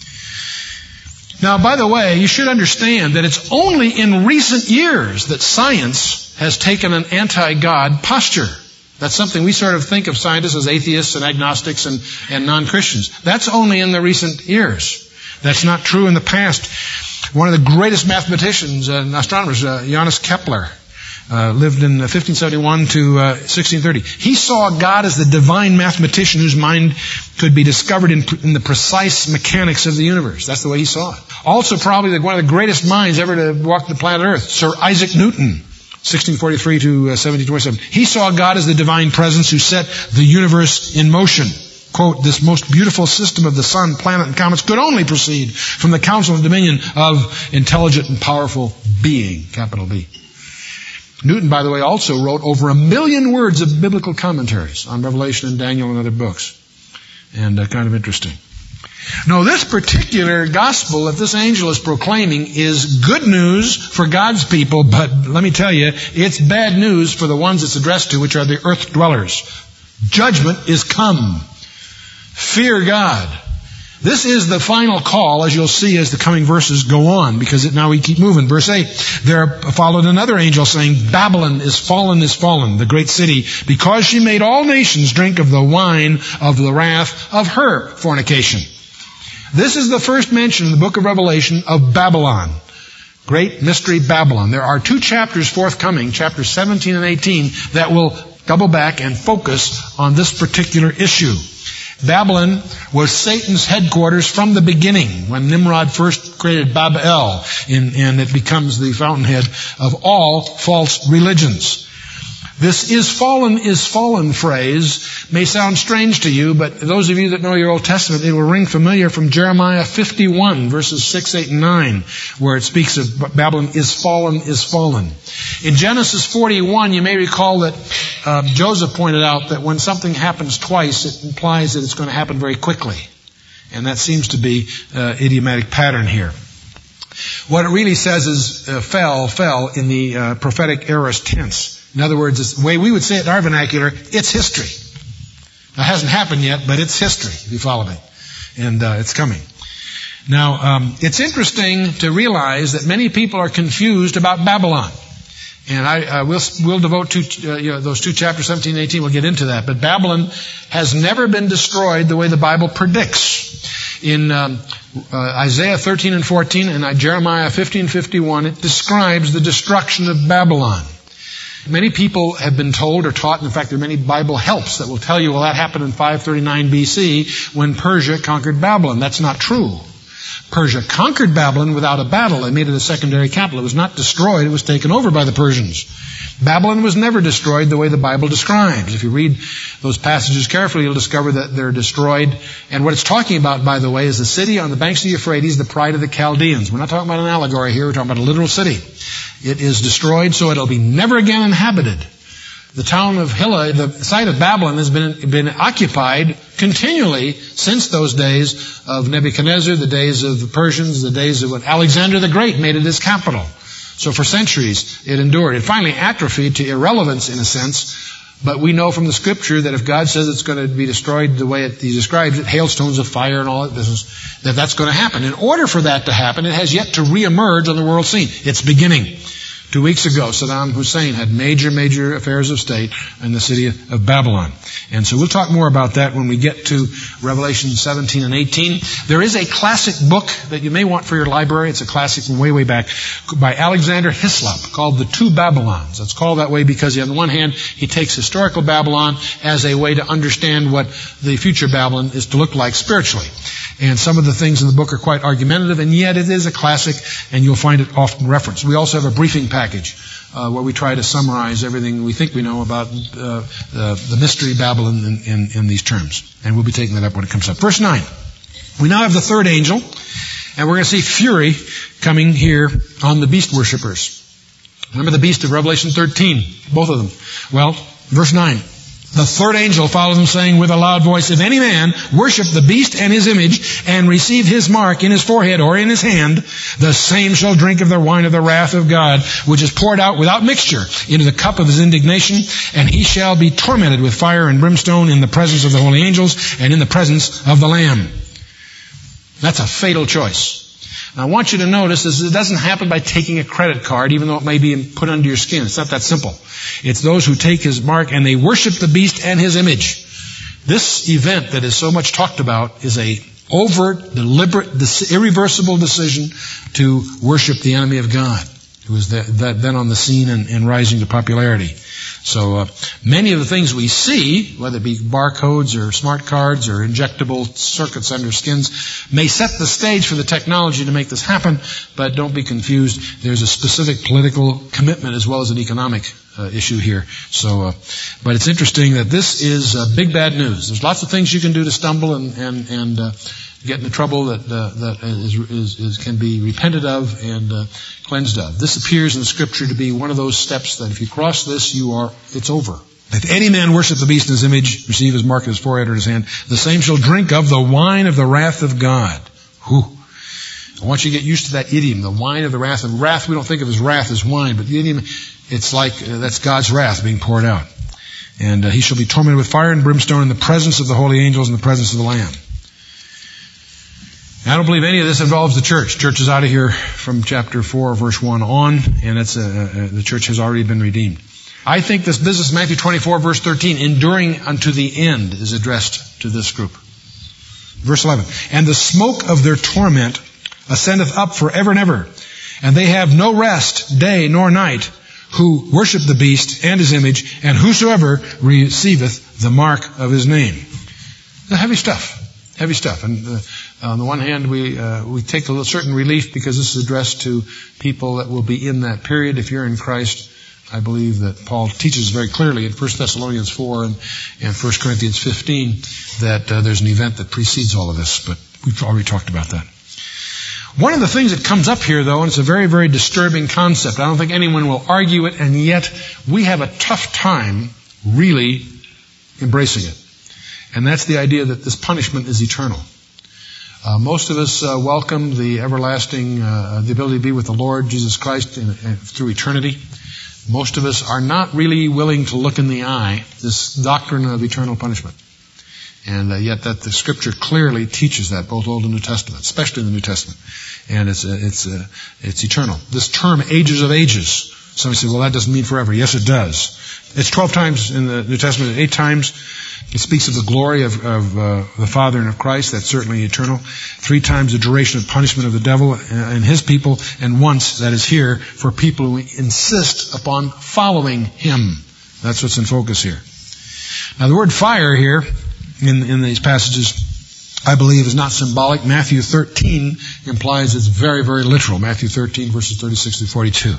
Now, by the way, you should understand that it's only in recent years that science has taken an anti-God posture. That's something we sort of think of scientists as atheists and agnostics and, and non-Christians. That's only in the recent years. That's not true in the past. One of the greatest mathematicians and astronomers, uh, Johannes Kepler, Uh, lived in fifteen seventy-one to uh, sixteen thirty. He saw God as the divine mathematician whose mind could be discovered in, in the precise mechanics of the universe. That's the way he saw it. Also probably the, one of the greatest minds ever to walk the planet Earth, Sir Isaac Newton, sixteen forty-three to seventeen twenty-seven. He saw God as the divine presence who set the universe in motion. Quote, this most beautiful system of the sun, planet, and comets could only proceed from the counsel and dominion of intelligent and powerful being, capital B. Newton, by the way, also wrote over a million words of biblical commentaries on Revelation and Daniel and other books. And uh, kind of interesting. No, this particular gospel that this angel is proclaiming is good news for God's people, but let me tell you, it's bad news for the ones it's addressed to, which are the earth dwellers. Judgment is come. Fear God. This is the final call, as you'll see as the coming verses go on, because it, now we keep moving. Verse eight, there followed another angel saying, Babylon is fallen, is fallen, the great city, because she made all nations drink of the wine of the wrath of her fornication. This is the first mention in the book of Revelation of Babylon. Great mystery Babylon. There are two chapters forthcoming, chapters seventeen and eighteen, that will double back and focus on this particular issue. Babylon was Satan's headquarters from the beginning, when Nimrod first created Babel, in, and it becomes the fountainhead of all false religions. This is fallen is fallen phrase may sound strange to you, but those of you that know your Old Testament, it will ring familiar from Jeremiah fifty-one, verses six, eight, and nine, where it speaks of Babylon is fallen, is fallen. In Genesis forty-one, you may recall that uh, Joseph pointed out that when something happens twice, it implies that it's going to happen very quickly. And that seems to be uh, idiomatic pattern here. What it really says is uh, fell, fell in the uh, prophetic aorist tense. In other words, it's the way we would say it in our vernacular, it's history. Now, it hasn't happened yet, but it's history, if you follow me. And uh, it's coming. Now, um, it's interesting to realize that many people are confused about Babylon. And I uh, we'll, we'll devote two, uh, you know, those two chapters, seventeen and eighteen, we'll get into that. But Babylon has never been destroyed the way the Bible predicts. In um, uh, Isaiah thirteen and fourteen and Jeremiah fifteen fifty-one, it describes the destruction of Babylon. Many people have been told or taught, in fact there are many Bible helps that will tell you, well, that happened in five thirty-nine B C when Persia conquered Babylon. That's not true. Persia conquered Babylon without a battle. They made it a secondary capital. It was not destroyed. It was taken over by the Persians. Babylon was never destroyed the way the Bible describes. If you read those passages carefully, you'll discover that they're destroyed. And what it's talking about, by the way, is the city on the banks of the Euphrates, the pride of the Chaldeans. We're not talking about an allegory here. We're talking about a literal city. It is destroyed, so it'll be never again inhabited. The town of Hilla, the site of Babylon, has been, been occupied continually since those days of Nebuchadnezzar, the days of the Persians, the days of when Alexander the Great made it his capital. So for centuries it endured. It finally atrophied to irrelevance in a sense, but we know from the Scripture that if God says it's going to be destroyed the way it, He describes it, hailstones of fire and all that business, that that's going to happen. In order for that to happen, it has yet to reemerge on the world scene. It's beginning. Two weeks ago, Saddam Hussein had major, major affairs of state in the city of Babylon. And so we'll talk more about that when we get to Revelation seventeen and eighteen. There is a classic book that you may want for your library. It's a classic from way, way back by Alexander Hislop called The Two Babylons. It's called that way because on the one hand, he takes historical Babylon as a way to understand what the future Babylon is to look like spiritually. And some of the things in the book are quite argumentative, and yet it is a classic, and you'll find it often referenced. We also have a briefing package uh, where we try to summarize everything we think we know about uh, the, the mystery Babylon in, in, in these terms. And we'll be taking that up when it comes up. Verse nine. We now have the third angel, and we're going to see fury coming here on the beast worshippers. Remember the beast of Revelation thirteen, both of them. Well, verse nine. The third angel followed him, saying with a loud voice, if any man worship the beast and his image, and receive his mark in his forehead or in his hand, the same shall drink of the wine of the wrath of God, which is poured out without mixture into the cup of his indignation, and he shall be tormented with fire and brimstone in the presence of the holy angels and in the presence of the Lamb. That's a fatal choice. Now, I want you to notice this, it doesn't happen by taking a credit card, even though it may be put under your skin. It's not that simple. It's those who take his mark and they worship the beast and his image. This event that is so much talked about is a overt, deliberate, irreversible decision to worship the enemy of God, who is then on the scene and, and rising to popularity. So uh, many of the things we see, whether it be barcodes or smart cards or injectable circuits under skins, may set the stage for the technology to make this happen, but don't be confused. There's a specific political commitment as well as an economic uh, issue here. So, uh, but it's interesting that this is uh, big bad news. There's lots of things you can do to stumble and and and uh, get into trouble that uh, that is, is, is can be repented of and uh, cleansed of. This appears in the Scripture to be one of those steps that if you cross this, you are it's over. If any man worship the beast in his image, receive his mark in his forehead or his hand, the same shall drink of the wine of the wrath of God. Whew. I want you to get used to that idiom, the wine of the wrath. And wrath, we don't think of as wrath as wine, but the idiom, it's like uh, that's God's wrath being poured out. And uh, he shall be tormented with fire and brimstone in the presence of the holy angels and the presence of the Lamb. I don't believe any of this involves the church. Church is out of here from chapter four, verse one on, and it's uh, uh, the church has already been redeemed. I think this business, Matthew twenty-four, verse thirteen, enduring unto the end, is addressed to this group. Verse eleven, and the smoke of their torment ascendeth up forever and ever, and they have no rest day nor night, who worship the beast and his image, and whosoever receiveth the mark of his name. The heavy stuff. Heavy stuff. And uh, on the one hand, we uh, we take a little certain relief because this is addressed to people that will be in that period. If you're in Christ I believe that Paul teaches very clearly in First Thessalonians four and, and First Corinthians fifteen that uh, there's an event that precedes all of this, but we've already talked about that. One of the things that comes up here, though, and it's a very, very disturbing concept, I don't think anyone will argue it, and yet we have a tough time really embracing it. And that's the idea that this punishment is eternal. Uh, most of us uh, welcome the everlasting, uh, the ability to be with the Lord Jesus Christ in, in, through eternity. Most of us are not really willing to look in the eye this doctrine of eternal punishment. And uh, yet that the Scripture clearly teaches that, both Old and New Testament, especially in the New Testament. And it's uh, it's uh, it's eternal. This term, ages of ages. Somebody say, well, that doesn't mean forever. Yes, it does. It's twelve times in the New Testament, eight times. It speaks of the glory of, of uh, the Father and of Christ. That's certainly eternal. Three times the duration of punishment of the devil and his people. And once, that is here, for people who insist upon following him. That's what's in focus here. Now, the word fire here in, in these passages, I believe, is not symbolic. Matthew thirteen implies it's very, very literal. Matthew thirteen, verses thirty-six through forty-two.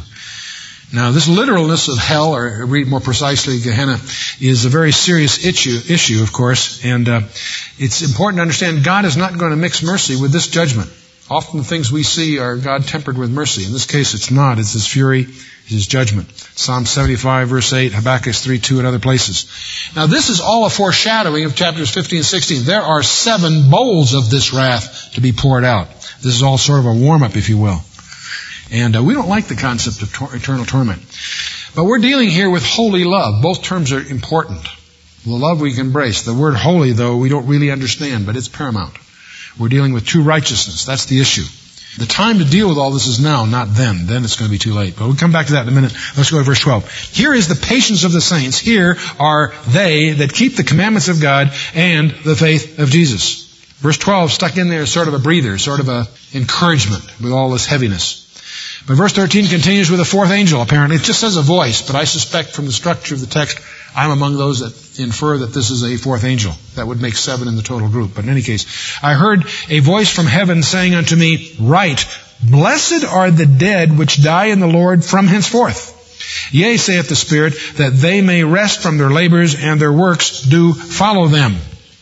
Now, this literalness of hell, or read more precisely, Gehenna, is a very serious issue, issue of course, and uh, it's important to understand God is not going to mix mercy with this judgment. Often the things we see are God tempered with mercy. In this case, it's not. It's His fury, His judgment. Psalm seventy-five, verse eight, Habakkuk three two, and other places. Now, this is all a foreshadowing of chapters fifteen and sixteen. There are seven bowls of this wrath to be poured out. This is all sort of a warm-up, if you will. And uh, we don't like the concept of tor- eternal torment. But we're dealing here with holy love. Both terms are important. The love we can embrace. The word holy, though, we don't really understand, but it's paramount. We're dealing with true righteousness. That's the issue. The time to deal with all this is now, not then. Then it's going to be too late. But we'll come back to that in a minute. Let's go to verse twelve. Here is the patience of the saints. Here are they that keep the commandments of God and the faith of Jesus. Verse twelve stuck in there is sort of a breather, sort of a encouragement with all this heaviness. But verse thirteen continues with a fourth angel, apparently. It just says a voice, but I suspect from the structure of the text, I'm among those that infer that this is a fourth angel. That would make seven in the total group. But in any case, I heard a voice from heaven saying unto me, Write, blessed are the dead which die in the Lord from henceforth. Yea, saith the Spirit, that they may rest from their labors, and their works do follow them.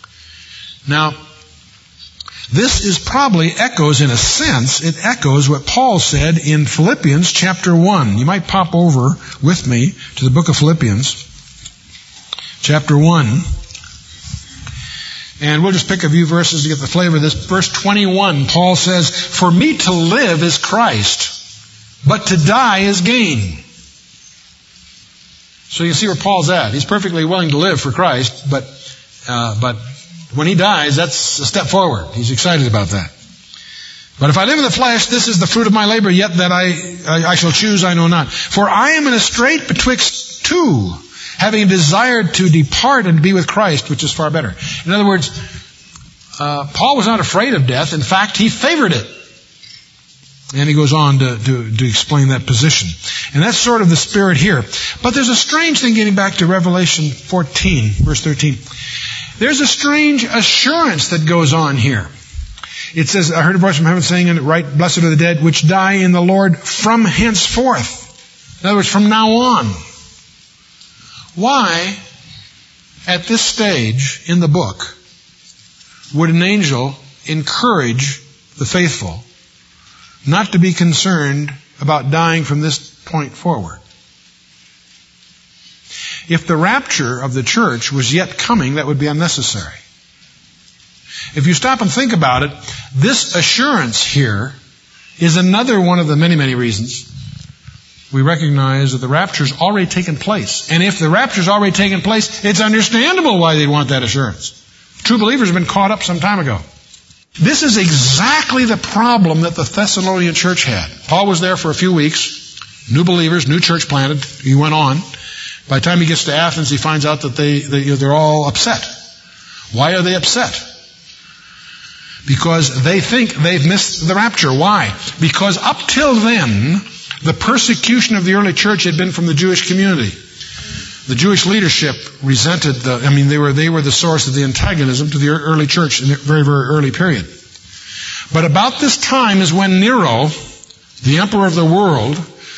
Now, this is probably echoes, in a sense, it echoes what Paul said in Philippians chapter one. You might pop over with me to the book of Philippians, chapter one. And we'll just pick a few verses to get the flavor of this. Verse twenty-one, Paul says, For me to live is Christ, but to die is gain. So you see where Paul's at. He's perfectly willing to live for Christ, but uh, but when he dies, that's a step forward. He's excited about that. But if I live in the flesh, this is the fruit of my labor, yet that I, I, I shall choose, I know not. For I am in a strait betwixt two, having desired to depart and be with Christ, which is far better. In other words, uh, Paul was not afraid of death. In fact, he favored it. And he goes on to, to, to explain that position. And that's sort of the spirit here. But there's a strange thing getting back to Revelation fourteen, verse thirteen. There's a strange assurance that goes on here. It says, I heard a voice from heaven saying, Right, blessed are the dead which die in the Lord from henceforth. In other words, from now on. Why, at this stage in the book, would an angel encourage the faithful not to be concerned about dying from this point forward? If the rapture of the church was yet coming, that would be unnecessary. If you stop and think about it, this assurance here is another one of the many, many reasons we recognize that the rapture's already taken place. And if the rapture's already taken place, it's understandable why they'd want that assurance. True believers have been caught up some time ago. This is exactly the problem that the Thessalonian church had. Paul was there for a few weeks. New believers, new church planted. He went on. By the time he gets to Athens, he finds out that they, they, they're all upset. Why are they upset? Because they think they've missed the rapture. Why? Because up till then, the persecution of the early church had been from the Jewish community. The Jewish leadership resented the, I mean, they were, they were the source of the antagonism to the early church in a very, very early period. But about this time is when Nero, the emperor of the world,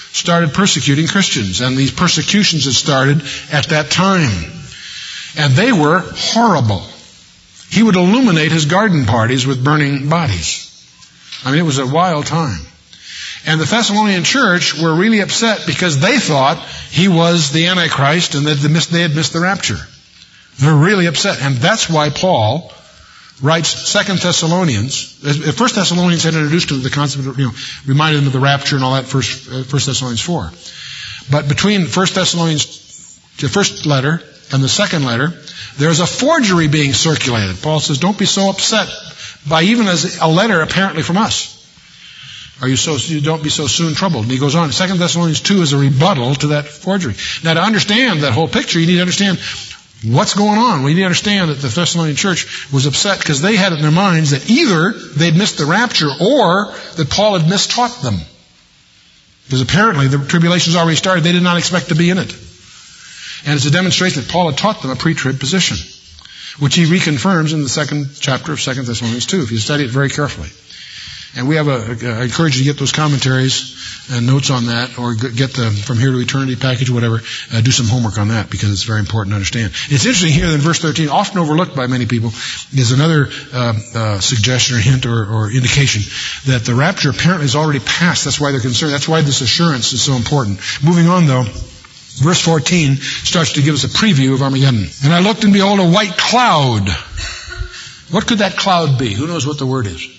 started persecuting Christians. And these persecutions had started at that time. And they were horrible. He would illuminate his garden parties with burning bodies. I mean, it was a wild time. And the Thessalonian church were really upset because they thought he was the Antichrist and that they had missed the rapture. They're really upset. And that's why Paul writes Second Thessalonians. First Thessalonians had introduced him to the concept of, you know, reminded them of the rapture and all that, First, uh, First Thessalonians four. But between First Thessalonians, the first letter and the second letter, there's a forgery being circulated. Paul says, don't be so upset by even as a letter apparently from us. Are you so, you don't be so soon troubled. And he goes on. Second Thessalonians two is a rebuttal to that forgery. Now to understand that whole picture, you need to understand what's going on. We need to understand that the Thessalonian church was upset because they had in their minds that either they'd missed the rapture or that Paul had mistaught them. Because apparently the tribulation's already started. They did not expect to be in it. And it's a demonstration that Paul had taught them a pre-trib position, which he reconfirms in the second chapter of Second Thessalonians two, if you study it very carefully. And we have a, I encourage you to get those commentaries and notes on that, or get the From Here to Eternity package, whatever. Uh, do some homework on that because it's very important to understand. It's interesting here in verse thirteen, often overlooked by many people, is another uh, uh, suggestion or hint or, or indication that the rapture apparently is already passed. That's why they're concerned. That's why this assurance is so important. Moving on, though. Verse fourteen starts to give us a preview of Armageddon. And I looked and behold a white cloud. What could that cloud be? Who knows what the word is?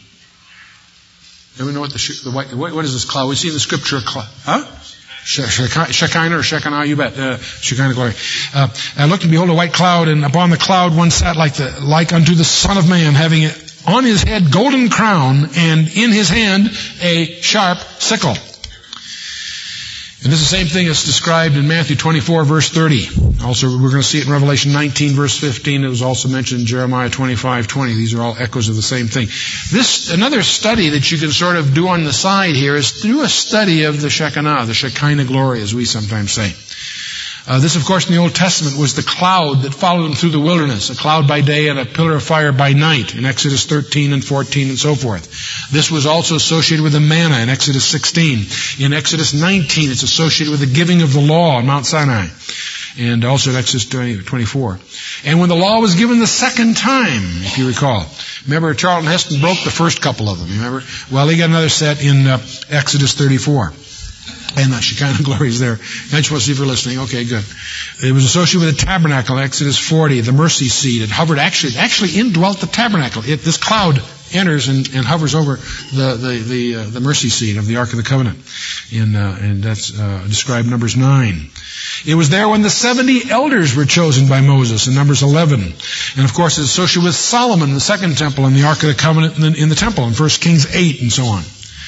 Anyone know what the, the white, what, what is this cloud? We see in the scripture a cloud. Huh? Shekinah or Shekinah, you bet. Uh, Shekinah glory. Uh, I looked and behold a white cloud, and upon the cloud one sat like the, like unto the Son of Man, having on his head golden crown, and in his hand a sharp sickle. And this is the same thing that's described in Matthew twenty-four, verse thirty. Also, we're going to see it in Revelation nineteen, verse fifteen. It was also mentioned in Jeremiah twenty-five, twenty. These are all echoes of the same thing. This, another study that you can sort of do on the side here is to do a study of the Shekinah, the Shekinah glory, as we sometimes say. Uh, this, of course, in the Old Testament was the cloud that followed them through the wilderness, a cloud by day and a pillar of fire by night in Exodus thirteen and fourteen and so forth. This was also associated with the manna in Exodus sixteen. In Exodus nineteen, it's associated with the giving of the law on Mount Sinai, and also in Exodus twenty-four. And when the law was given the second time, if you recall, remember Charlton Heston broke the first couple of them, remember? Well, he got another set in uh, Exodus thirty-four. And the Shekinah glory is there. I just want to see if you're listening. Okay, good. It was associated with the tabernacle, Exodus forty, the mercy seat. It hovered, actually, actually indwelt the tabernacle. It, this cloud enters and, and hovers over the the the, uh, the mercy seat of the Ark of the Covenant. In, uh, and that's uh, described in Numbers nine. It was there when the seventy elders were chosen by Moses in Numbers eleven. And of course, it's associated with Solomon, the second temple, and the Ark of the Covenant in the, in the temple in First Kings eight and so on.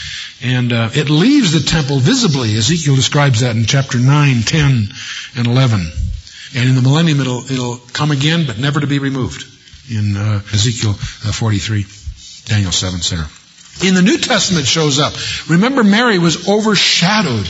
And uh, it leaves the temple visibly. Ezekiel describes that in chapter nine, ten, and eleven. And in the millennium, it'll, it'll come again, but never to be removed. In uh, Ezekiel uh, forty-three, Daniel seven, et cetera. In the New Testament, it shows up. Remember, Mary was overshadowed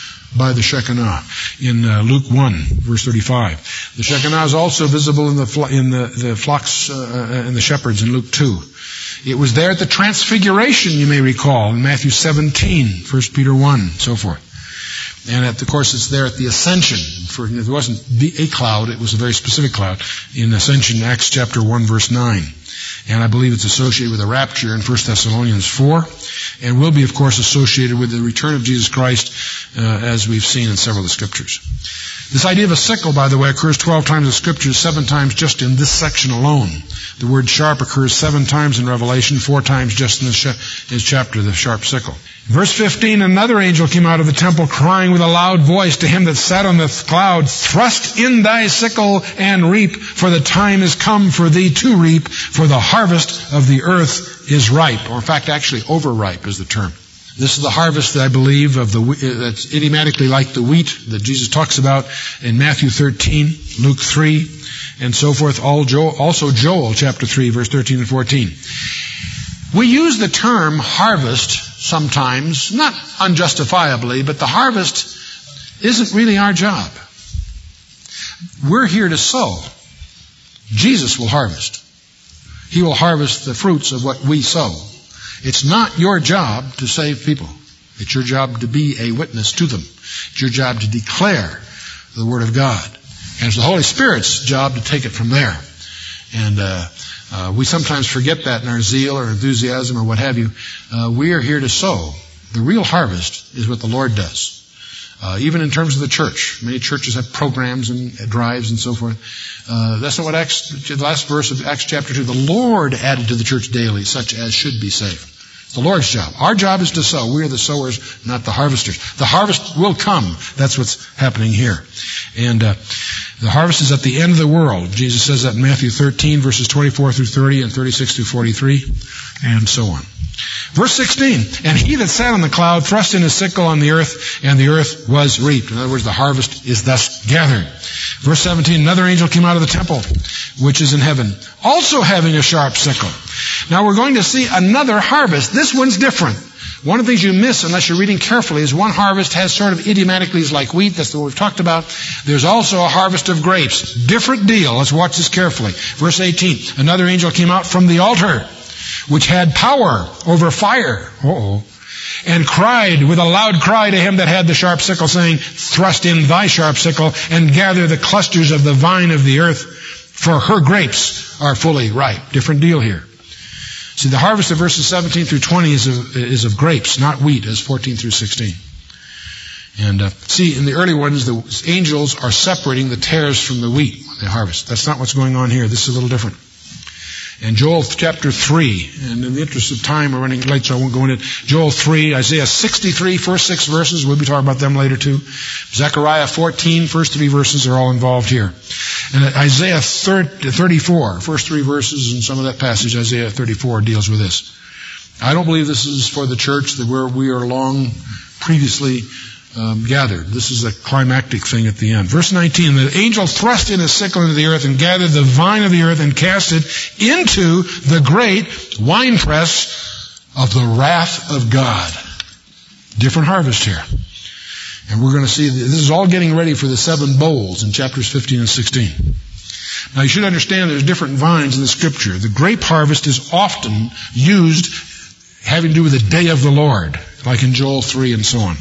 by the Shekinah in uh, Luke one, verse thirty-five. The Shekinah is also visible in the flo- in the, the flocks uh, and the shepherds in Luke two. It was there at the Transfiguration, you may recall, in Matthew seventeen, First Peter one, so forth. And at, of course, it's there at the Ascension. For, it wasn't a cloud, it was a very specific cloud in Ascension, Acts chapter one, verse nine. And I believe it's associated with the rapture in First Thessalonians four, and will be, of course, associated with the return of Jesus Christ, uh, as we've seen in several of the scriptures. This idea of a sickle, by the way, occurs twelve times in the scriptures, seven times just in this section alone. The word sharp occurs seven times in Revelation, four times just in this, sh- this chapter, the sharp sickle. Verse fifteen, another angel came out of the temple crying with a loud voice to him that sat on the cloud, thrust in thy sickle and reap, for the time is come for thee to reap, for the harvest of the earth is ripe. Or in fact, actually overripe is the term. This is the harvest that I believe of the that's idiomatically like the wheat that Jesus talks about in Matthew thirteen, Luke three, and so forth. Also Joel chapter three, verse thirteen and fourteen. We use the term harvest sometimes, not unjustifiably, but the harvest isn't really our job. We're here to sow. Jesus will harvest. He will harvest the fruits of what we sow. It's not your job to save people. It's your job to be a witness to them. It's your job to declare the Word of God. And it's the Holy Spirit's job to take it from there. And uh, uh, we sometimes forget that in our zeal or enthusiasm or what have you. Uh, we are here to sow. The real harvest is what the Lord does. Uh, even in terms of the church. Many churches have programs and drives and so forth. Uh, that's not what Acts, the last verse of Acts chapter two. The Lord added to the church daily such as should be saved. It's the Lord's job. Our job is to sow. We are the sowers, not the harvesters. The harvest will come. That's what's happening here. And uh, the harvest is at the end of the world. Jesus says that in Matthew thirteen, verses twenty-four through thirty and thirty-six through forty-three, and so on. Verse sixteen, and he that sat on the cloud thrust in his sickle on the earth, and the earth was reaped. In other words, the harvest is thus gathered. Verse seventeen, another angel came out of the temple, which is in heaven, also having a sharp sickle. Now we're going to see another harvest. This one's different. One of the things you miss unless you're reading carefully is one harvest has sort of idiomatically is like wheat. That's the one we've talked about. There's also a harvest of grapes. Different deal. Let's watch this carefully. Verse eighteen, another angel came out from the altar, which had power over fire, uh-oh, and cried with a loud cry to him that had the sharp sickle, saying, thrust in thy sharp sickle, and gather the clusters of the vine of the earth, for her grapes are fully ripe. Different deal here. See, the harvest of verses seventeen through twenty is of, is of grapes, not wheat, as fourteen through sixteen. And uh, see, in the early ones, the angels are separating the tares from the wheat when they harvest. That's not what's going on here. This is a little different. And Joel chapter three, and in the interest of time, we're running late, so I won't go into it. Joel three, Isaiah sixty-three, first six verses, we'll be talking about them later too. Zechariah fourteen, first three verses are all involved here. And Isaiah thirty-four, first three verses, and some of that passage, Isaiah thirty-four, deals with this. I don't believe this is for the church that where we are long previously Um, gathered. This is a climactic thing at the end. Verse nineteen, the angel thrust in his sickle into the earth and gathered the vine of the earth and cast it into the great winepress of the wrath of God. Different harvest here. And we're going to see, this is all getting ready for the seven bowls in chapters fifteen and sixteen. Now you should understand there's different vines in the scripture. The grape harvest is often used having to do with the day of the Lord, like in Joel three and so on.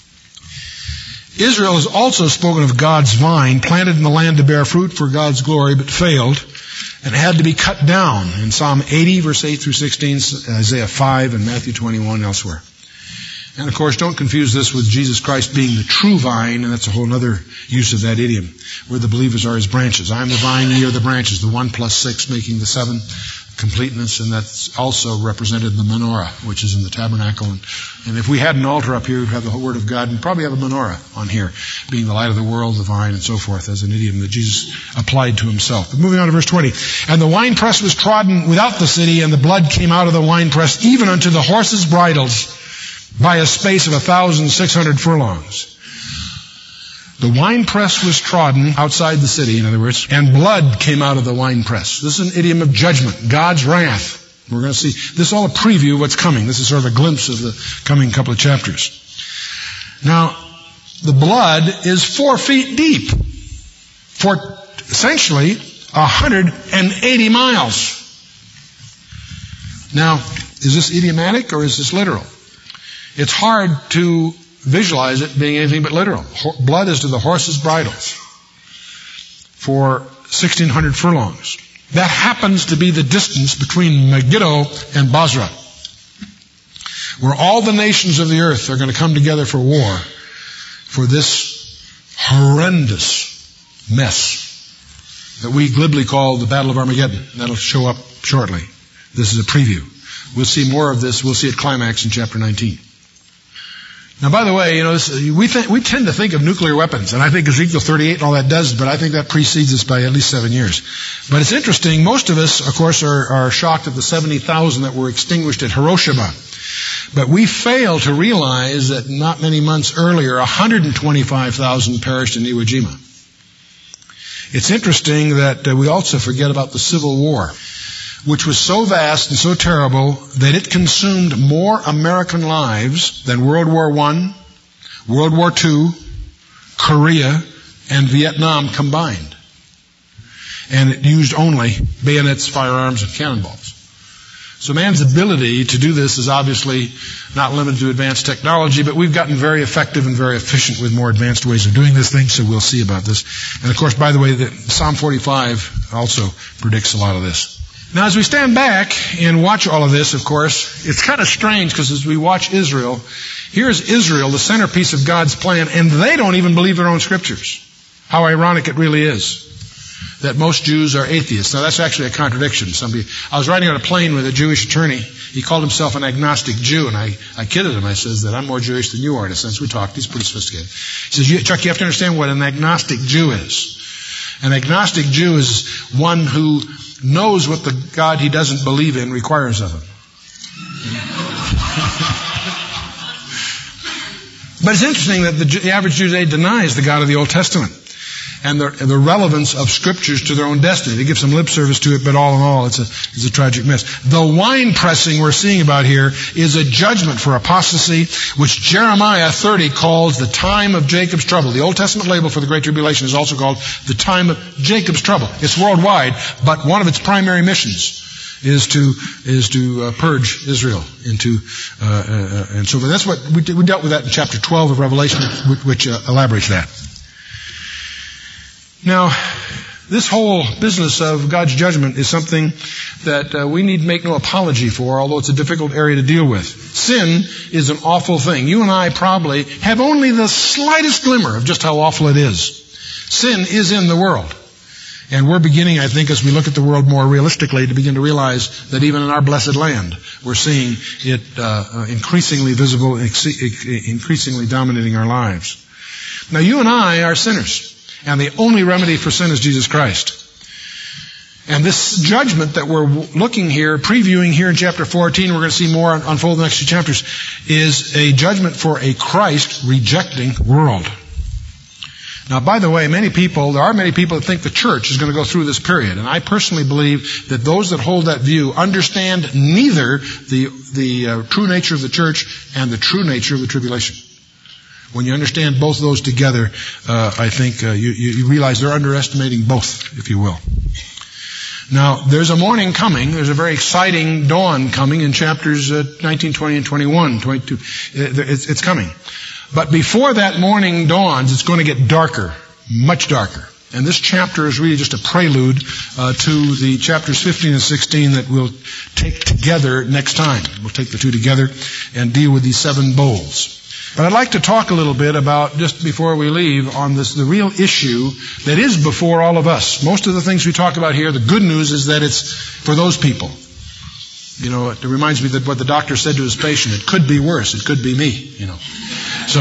Israel has also spoken of God's vine, planted in the land to bear fruit for God's glory, but failed, and had to be cut down in Psalm eighty, verse eight through sixteen, Isaiah five, and Matthew twenty-one, elsewhere. And of course, don't confuse this with Jesus Christ being the true vine, and that's a whole other use of that idiom, where the believers are his branches. I am the vine, ye are the branches, the one plus six making the seven completeness, and that's also represented in the menorah, which is in the tabernacle. And, and if we had an altar up here, we'd have the whole Word of God, and probably have a menorah on here, being the light of the world, the vine, and so forth, as an idiom that Jesus applied to himself. But moving on to verse twenty. And the winepress was trodden without the city, and the blood came out of the winepress, even unto the horses' bridles, by a space of a thousand six hundred furlongs. The winepress was trodden outside the city, in other words, and blood came out of the winepress. This is an idiom of judgment, God's wrath. We're going to see, this is all a preview of what's coming. This is sort of a glimpse of the coming couple of chapters. Now, the blood is four feet deep for essentially one hundred eighty miles. Now, is this idiomatic or is this literal? It's hard to visualize it being anything but literal. Blood is to the horses' bridles for sixteen hundred furlongs. That happens to be the distance between Megiddo and Basra, where all the nations of the earth are going to come together for war for this horrendous mess that we glibly call the Battle of Armageddon. That'll show up shortly. This is a preview. We'll see more of this. We'll see it climax in chapter nineteen. Now, by the way, you know, this, we th- we tend to think of nuclear weapons, and I think Ezekiel thirty-eight and all that does, but I think that precedes us by at least seven years. But it's interesting, most of us, of course, are, are shocked at the seventy thousand that were extinguished at Hiroshima. But we fail to realize that not many months earlier, one hundred twenty-five thousand perished in Iwo Jima. It's interesting that uh, we also forget about the Civil War, which was so vast and so terrible that it consumed more American lives than World War One, World War Two, Korea, and Vietnam combined. And it used only bayonets, firearms, and cannonballs. So man's ability to do this is obviously not limited to advanced technology, but we've gotten very effective and very efficient with more advanced ways of doing this thing, so we'll see about this. And of course, by the way, the Psalm forty-five also predicts a lot of this. Now, as we stand back and watch all of this, of course, it's kind of strange because as we watch Israel, here's Israel, the centerpiece of God's plan, and they don't even believe their own scriptures. How ironic it really is that most Jews are atheists. Now, that's actually a contradiction. Somebody, I was riding on a plane with a Jewish attorney. He called himself an agnostic Jew, and I, I kidded him. I says that I'm more Jewish than you are in a sense. We talked. He's pretty sophisticated. He says, you, Chuck, you have to understand what an agnostic Jew is. An agnostic Jew is one who knows what the God he doesn't believe in requires of him. But it's interesting that the, the average Jew today denies the God of the Old Testament and the, and the relevance of scriptures to their own destiny. They give some lip service to it, but all in all, it's a, it's a tragic mess. The wine pressing we're seeing about here is a judgment for apostasy, which Jeremiah thirty calls the time of Jacob's trouble. The Old Testament label for the Great Tribulation is also called the time of Jacob's trouble. It's worldwide, but one of its primary missions is to is to uh, purge Israel into uh, uh, and so that's what we, we dealt with that in chapter twelve of Revelation, which, which uh, elaborates that. Now, this whole business of God's judgment is something that uh, we need make no apology for, although it's a difficult area to deal with. Sin is an awful thing. You and I probably have only the slightest glimmer of just how awful it is. Sin is in the world. And we're beginning, I think, as we look at the world more realistically, to begin to realize that even in our blessed land, we're seeing it uh, increasingly visible, increasingly dominating our lives. Now, you and I are sinners. And the only remedy for sin is Jesus Christ. And this judgment that we're looking here, previewing here in chapter fourteen, we're going to see more unfold in the next two chapters, is a judgment for a Christ-rejecting world. Now, by the way, many people, there are many people that think the church is going to go through this period. And I personally believe that those that hold that view understand neither the, the uh, true nature of the church and the true nature of the tribulation. When you understand both of those together, uh, I think uh, you, you realize they're underestimating both, if you will. Now, there's a morning coming. There's a very exciting dawn coming in chapters uh, nineteen, twenty, and twenty-one, twenty-two. It's, it's coming. But before that morning dawns, it's going to get darker, much darker. And this chapter is really just a prelude uh, to the chapters fifteen and sixteen that we'll take together next time. We'll take the two together and deal with these seven bowls. But I'd like to talk a little bit about, just before we leave, on this, the real issue that is before all of us. Most of the things we talk about here, the good news is that it's for those people. You know, it reminds me that what the doctor said to his patient, it could be worse, it could be me, you know. So,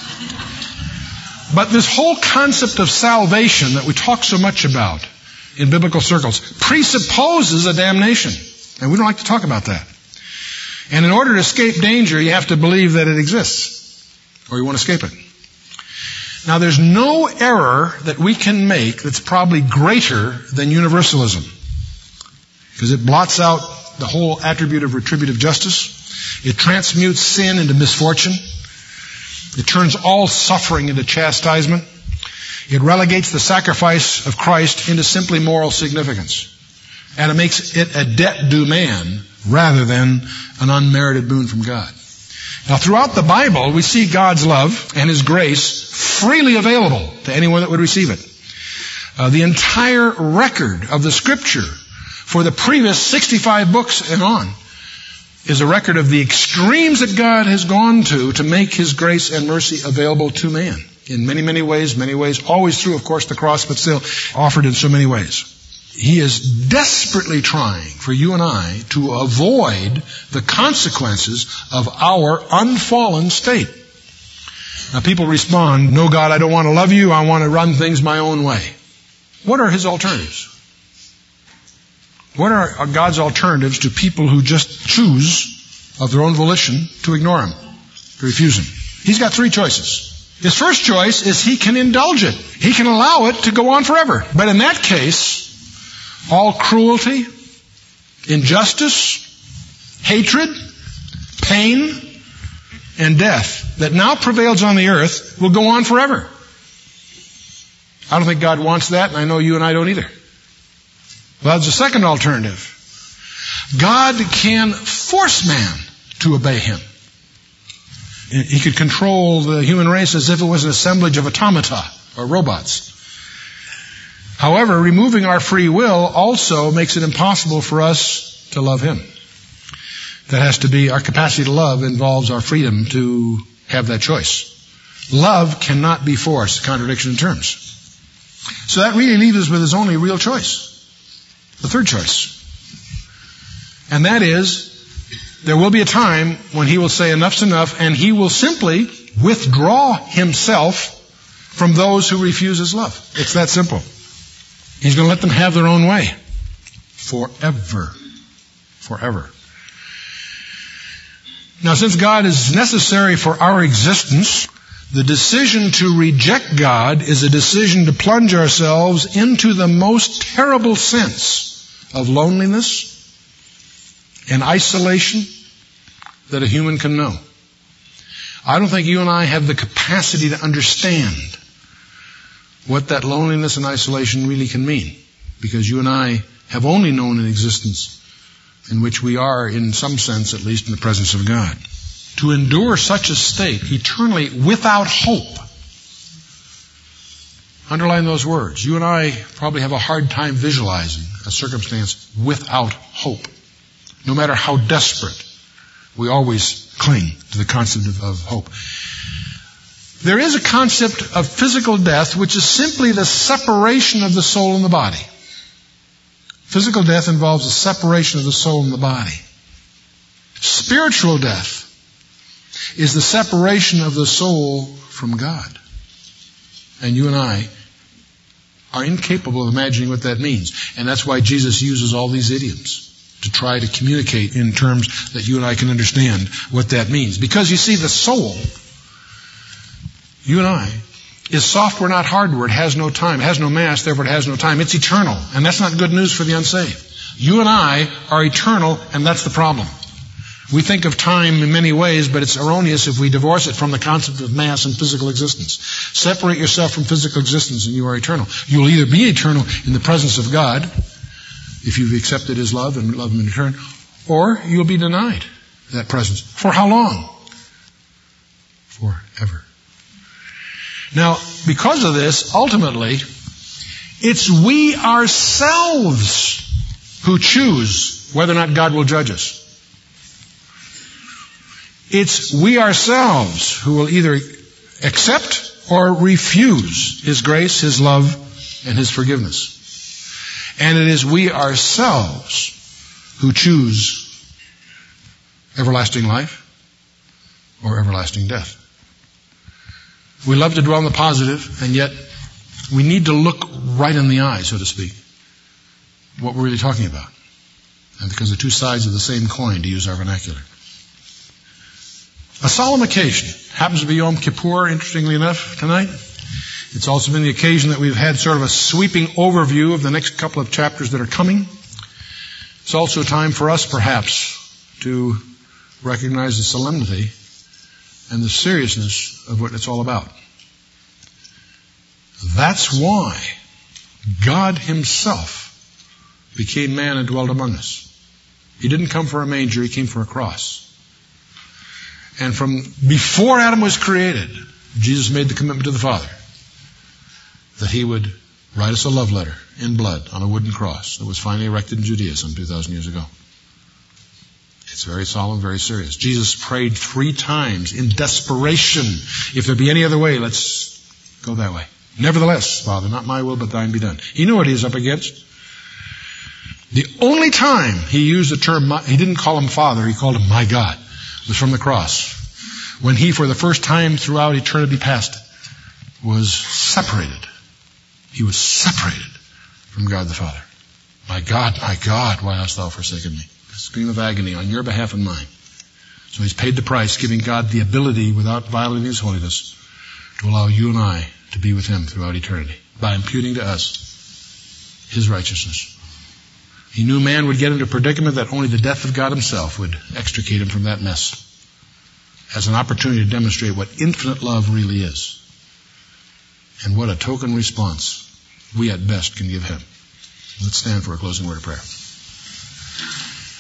but this whole concept of salvation that we talk so much about in biblical circles presupposes a damnation. And we don't like to talk about that. And in order to escape danger, you have to believe that it exists. Or you won't escape it. Now, there's no error that we can make that's probably greater than universalism. Because it blots out the whole attribute of retributive justice. It transmutes sin into misfortune. It turns all suffering into chastisement. It relegates the sacrifice of Christ into simply moral significance. And it makes it a debt due man rather than an unmerited boon from God. Now, throughout the Bible, we see God's love and His grace freely available to anyone that would receive it. Uh, the entire record of the Scripture for the previous sixty-five books and on is a record of the extremes that God has gone to to make His grace and mercy available to man. In many, many ways, many ways, always through, of course, the cross, but still offered in so many ways. He is desperately trying for you and I to avoid the consequences of our unfallen state. Now, people respond, no, God, I don't want to love you. I want to run things my own way. What are His alternatives? What are God's alternatives to people who just choose of their own volition to ignore Him, to refuse Him? He's got three choices. His first choice is He can indulge it. He can allow it to go on forever. But in that case, all cruelty, injustice, hatred, pain, and death that now prevails on the earth will go on forever. I don't think God wants that, and I know you and I don't either. Well, that's the second alternative. God can force man to obey him. He could control the human race as if it was an assemblage of automata or robots. However, removing our free will also makes it impossible for us to love him. That has to be, our capacity to love involves our freedom to have that choice. Love cannot be forced, contradiction in terms. So that really leaves us with his only real choice. The third choice. And that is, there will be a time when he will say enough's enough, and he will simply withdraw himself from those who refuse his love. It's that simple. He's going to let them have their own way. Forever. Forever. Now, since God is necessary for our existence, the decision to reject God is a decision to plunge ourselves into the most terrible sense of loneliness and isolation that a human can know. I don't think you and I have the capacity to understand what that loneliness and isolation really can mean, because you and I have only known an existence in which we are, in some sense at least, in the presence of God. To endure such a state eternally without hope. Underline those words. You and I probably have a hard time visualizing a circumstance without hope. No matter how desperate, we always cling to the concept of, of hope. There is a concept of physical death which is simply the separation of the soul and the body. Physical death involves the separation of the soul and the body. Spiritual death is the separation of the soul from God. And you and I are incapable of imagining what that means. And that's why Jesus uses all these idioms to try to communicate in terms that you and I can understand what that means. Because you see, the soul, you and I, is software, not hardware. It has no time. It has no mass, therefore it has no time. It's eternal. And that's not good news for the unsaved. You and I are eternal, and that's the problem. We think of time in many ways, but it's erroneous if we divorce it from the concept of mass and physical existence. Separate yourself from physical existence and you are eternal. You will either be eternal in the presence of God, if you've accepted his love and love him in return, or you'll be denied that presence. For how long? Forever. Now, because of this, ultimately, it's we ourselves who choose whether or not God will judge us. It's we ourselves who will either accept or refuse his grace, his love, and his forgiveness. And it is we ourselves who choose everlasting life or everlasting death. We love to dwell on the positive, and yet we need to look right in the eye, so to speak, what we're really talking about. And because they're two sides of the same coin, to use our vernacular. A solemn occasion happens to be Yom Kippur, interestingly enough, tonight. It's also been the occasion that we've had sort of a sweeping overview of the next couple of chapters that are coming. It's also a time for us, perhaps, to recognize the solemnity and the seriousness of what it's all about. That's why God himself became man and dwelt among us. He didn't come for a manger, he came for a cross. And from before Adam was created, Jesus made the commitment to the Father that he would write us a love letter in blood on a wooden cross that was finally erected in Judea some two thousand years ago. It's very solemn, very serious. Jesus prayed three times in desperation. If there be any other way, let's go that way. Nevertheless, Father, not my will, but thine be done. He knew what he was up against. The only time he used the term, he didn't call him Father, he called him my God, was from the cross. When he, for the first time throughout eternity past, was separated. He was separated from God the Father. My God, my God, why hast thou forsaken me? A scream of agony on your behalf and mine. So he's paid the price, giving God the ability, without violating his holiness, to allow you and I to be with him throughout eternity, by imputing to us his righteousness. He knew man would get into a predicament that only the death of God himself would extricate him from that mess, as an opportunity to demonstrate what infinite love really is, and what a token response we at best can give him. Let's stand for a closing word of prayer.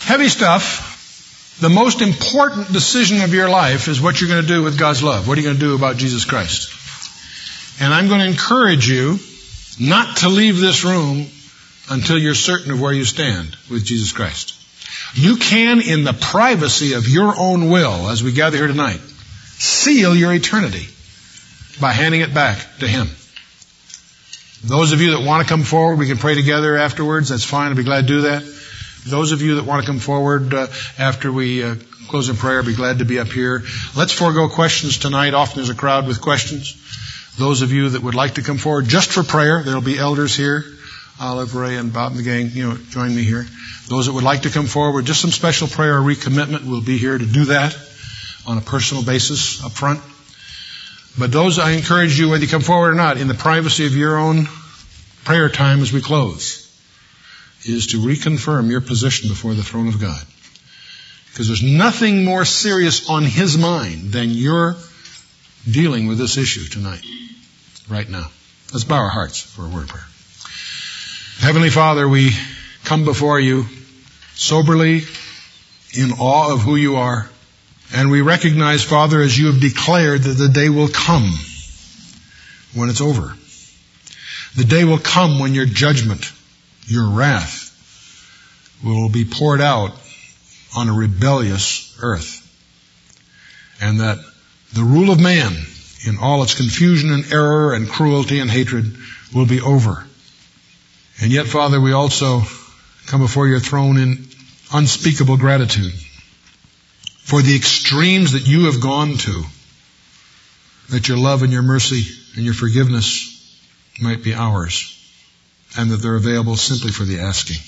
heavy stuff, the most important decision of your life is what you're going to do with God's love. What are you going to do about Jesus Christ? And I'm going to encourage you not to leave this room until you're certain of where you stand with Jesus Christ. You can, in the privacy of your own will, as we gather here tonight, seal your eternity by handing it back to Him. Those of you that want to come forward, we can pray together afterwards. That's fine. I'd be glad to do that. Those of you that want to come forward uh, after we uh, close in prayer, I'd be glad to be up here. Let's forego questions tonight. Often there's a crowd with questions. Those of you that would like to come forward just for prayer, there'll be elders here. Olive, Ray, and Bob and the gang, you know, join me here. Those that would like to come forward, just some special prayer or recommitment, we'll be here to do that on a personal basis up front. But those, I encourage you, whether you come forward or not, in the privacy of your own prayer time as we close, is to reconfirm your position before the throne of God. Because there's nothing more serious on His mind than your dealing with this issue tonight, right now. Let's bow our hearts for a word of prayer. Heavenly Father, we come before you soberly, in awe of who you are. And we recognize, Father, as you have declared, that the day will come when it's over. The day will come when your judgment, your wrath, will be poured out on a rebellious earth. And that the rule of man, in all its confusion and error and cruelty and hatred, will be over. And yet, Father, we also come before your throne in unspeakable gratitude for the extremes that you have gone to, that your love and your mercy and your forgiveness might be ours, and that they're available simply for the asking.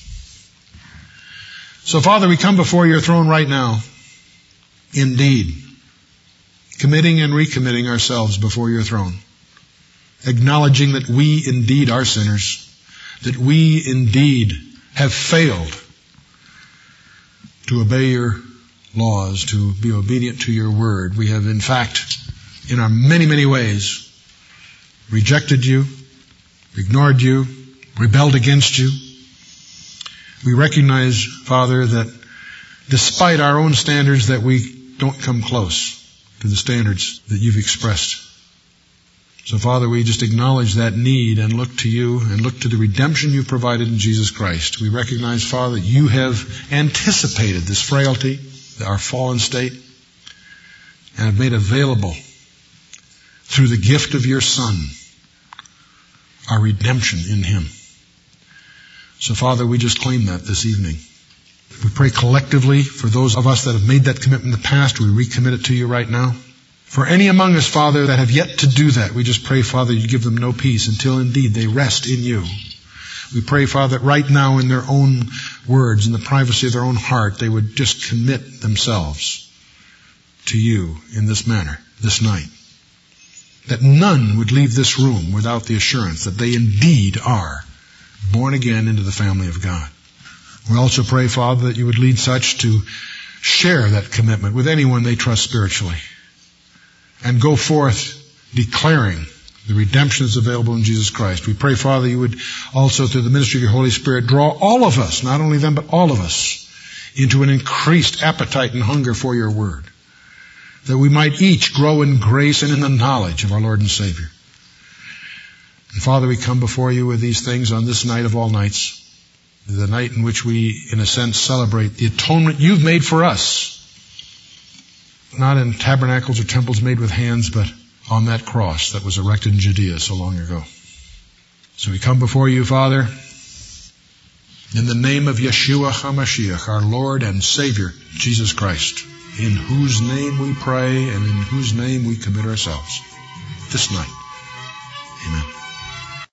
So, Father, we come before your throne right now, indeed, committing and recommitting ourselves before your throne, acknowledging that we indeed are sinners, that we indeed have failed to obey your laws, to be obedient to your word. We have, in fact, in our many, many ways, rejected you, ignored you, rebelled against you. We recognize, Father, that despite our own standards, that we don't come close to the standards that you've expressed. So, Father, we just acknowledge that need and look to you and look to the redemption you've provided in Jesus Christ. We recognize, Father, that you have anticipated this frailty, our fallen state, and have made available through the gift of your Son our redemption in Him. So, Father, we just claim that this evening. We pray collectively for those of us that have made that commitment in the past. We recommit it to you right now. For any among us, Father, that have yet to do that, we just pray, Father, you give them no peace until indeed they rest in you. We pray, Father, that right now in their own words, in the privacy of their own heart, they would just commit themselves to you in this manner, this night. That none would leave this room without the assurance that they indeed are born again into the family of God. We also pray, Father, that you would lead such to share that commitment with anyone they trust spiritually, and go forth declaring the redemption that's available in Jesus Christ. We pray, Father, you would also, through the ministry of your Holy Spirit, draw all of us, not only them, but all of us, into an increased appetite and hunger for your word, that we might each grow in grace and in the knowledge of our Lord and Savior. And Father, we come before you with these things on this night of all nights, the night in which we, in a sense, celebrate the atonement you've made for us, not in tabernacles or temples made with hands, but on that cross that was erected in Judea so long ago. So we come before you, Father, in the name of Yeshua HaMashiach, our Lord and Savior, Jesus Christ, in whose name we pray and in whose name we commit ourselves this night. Amen.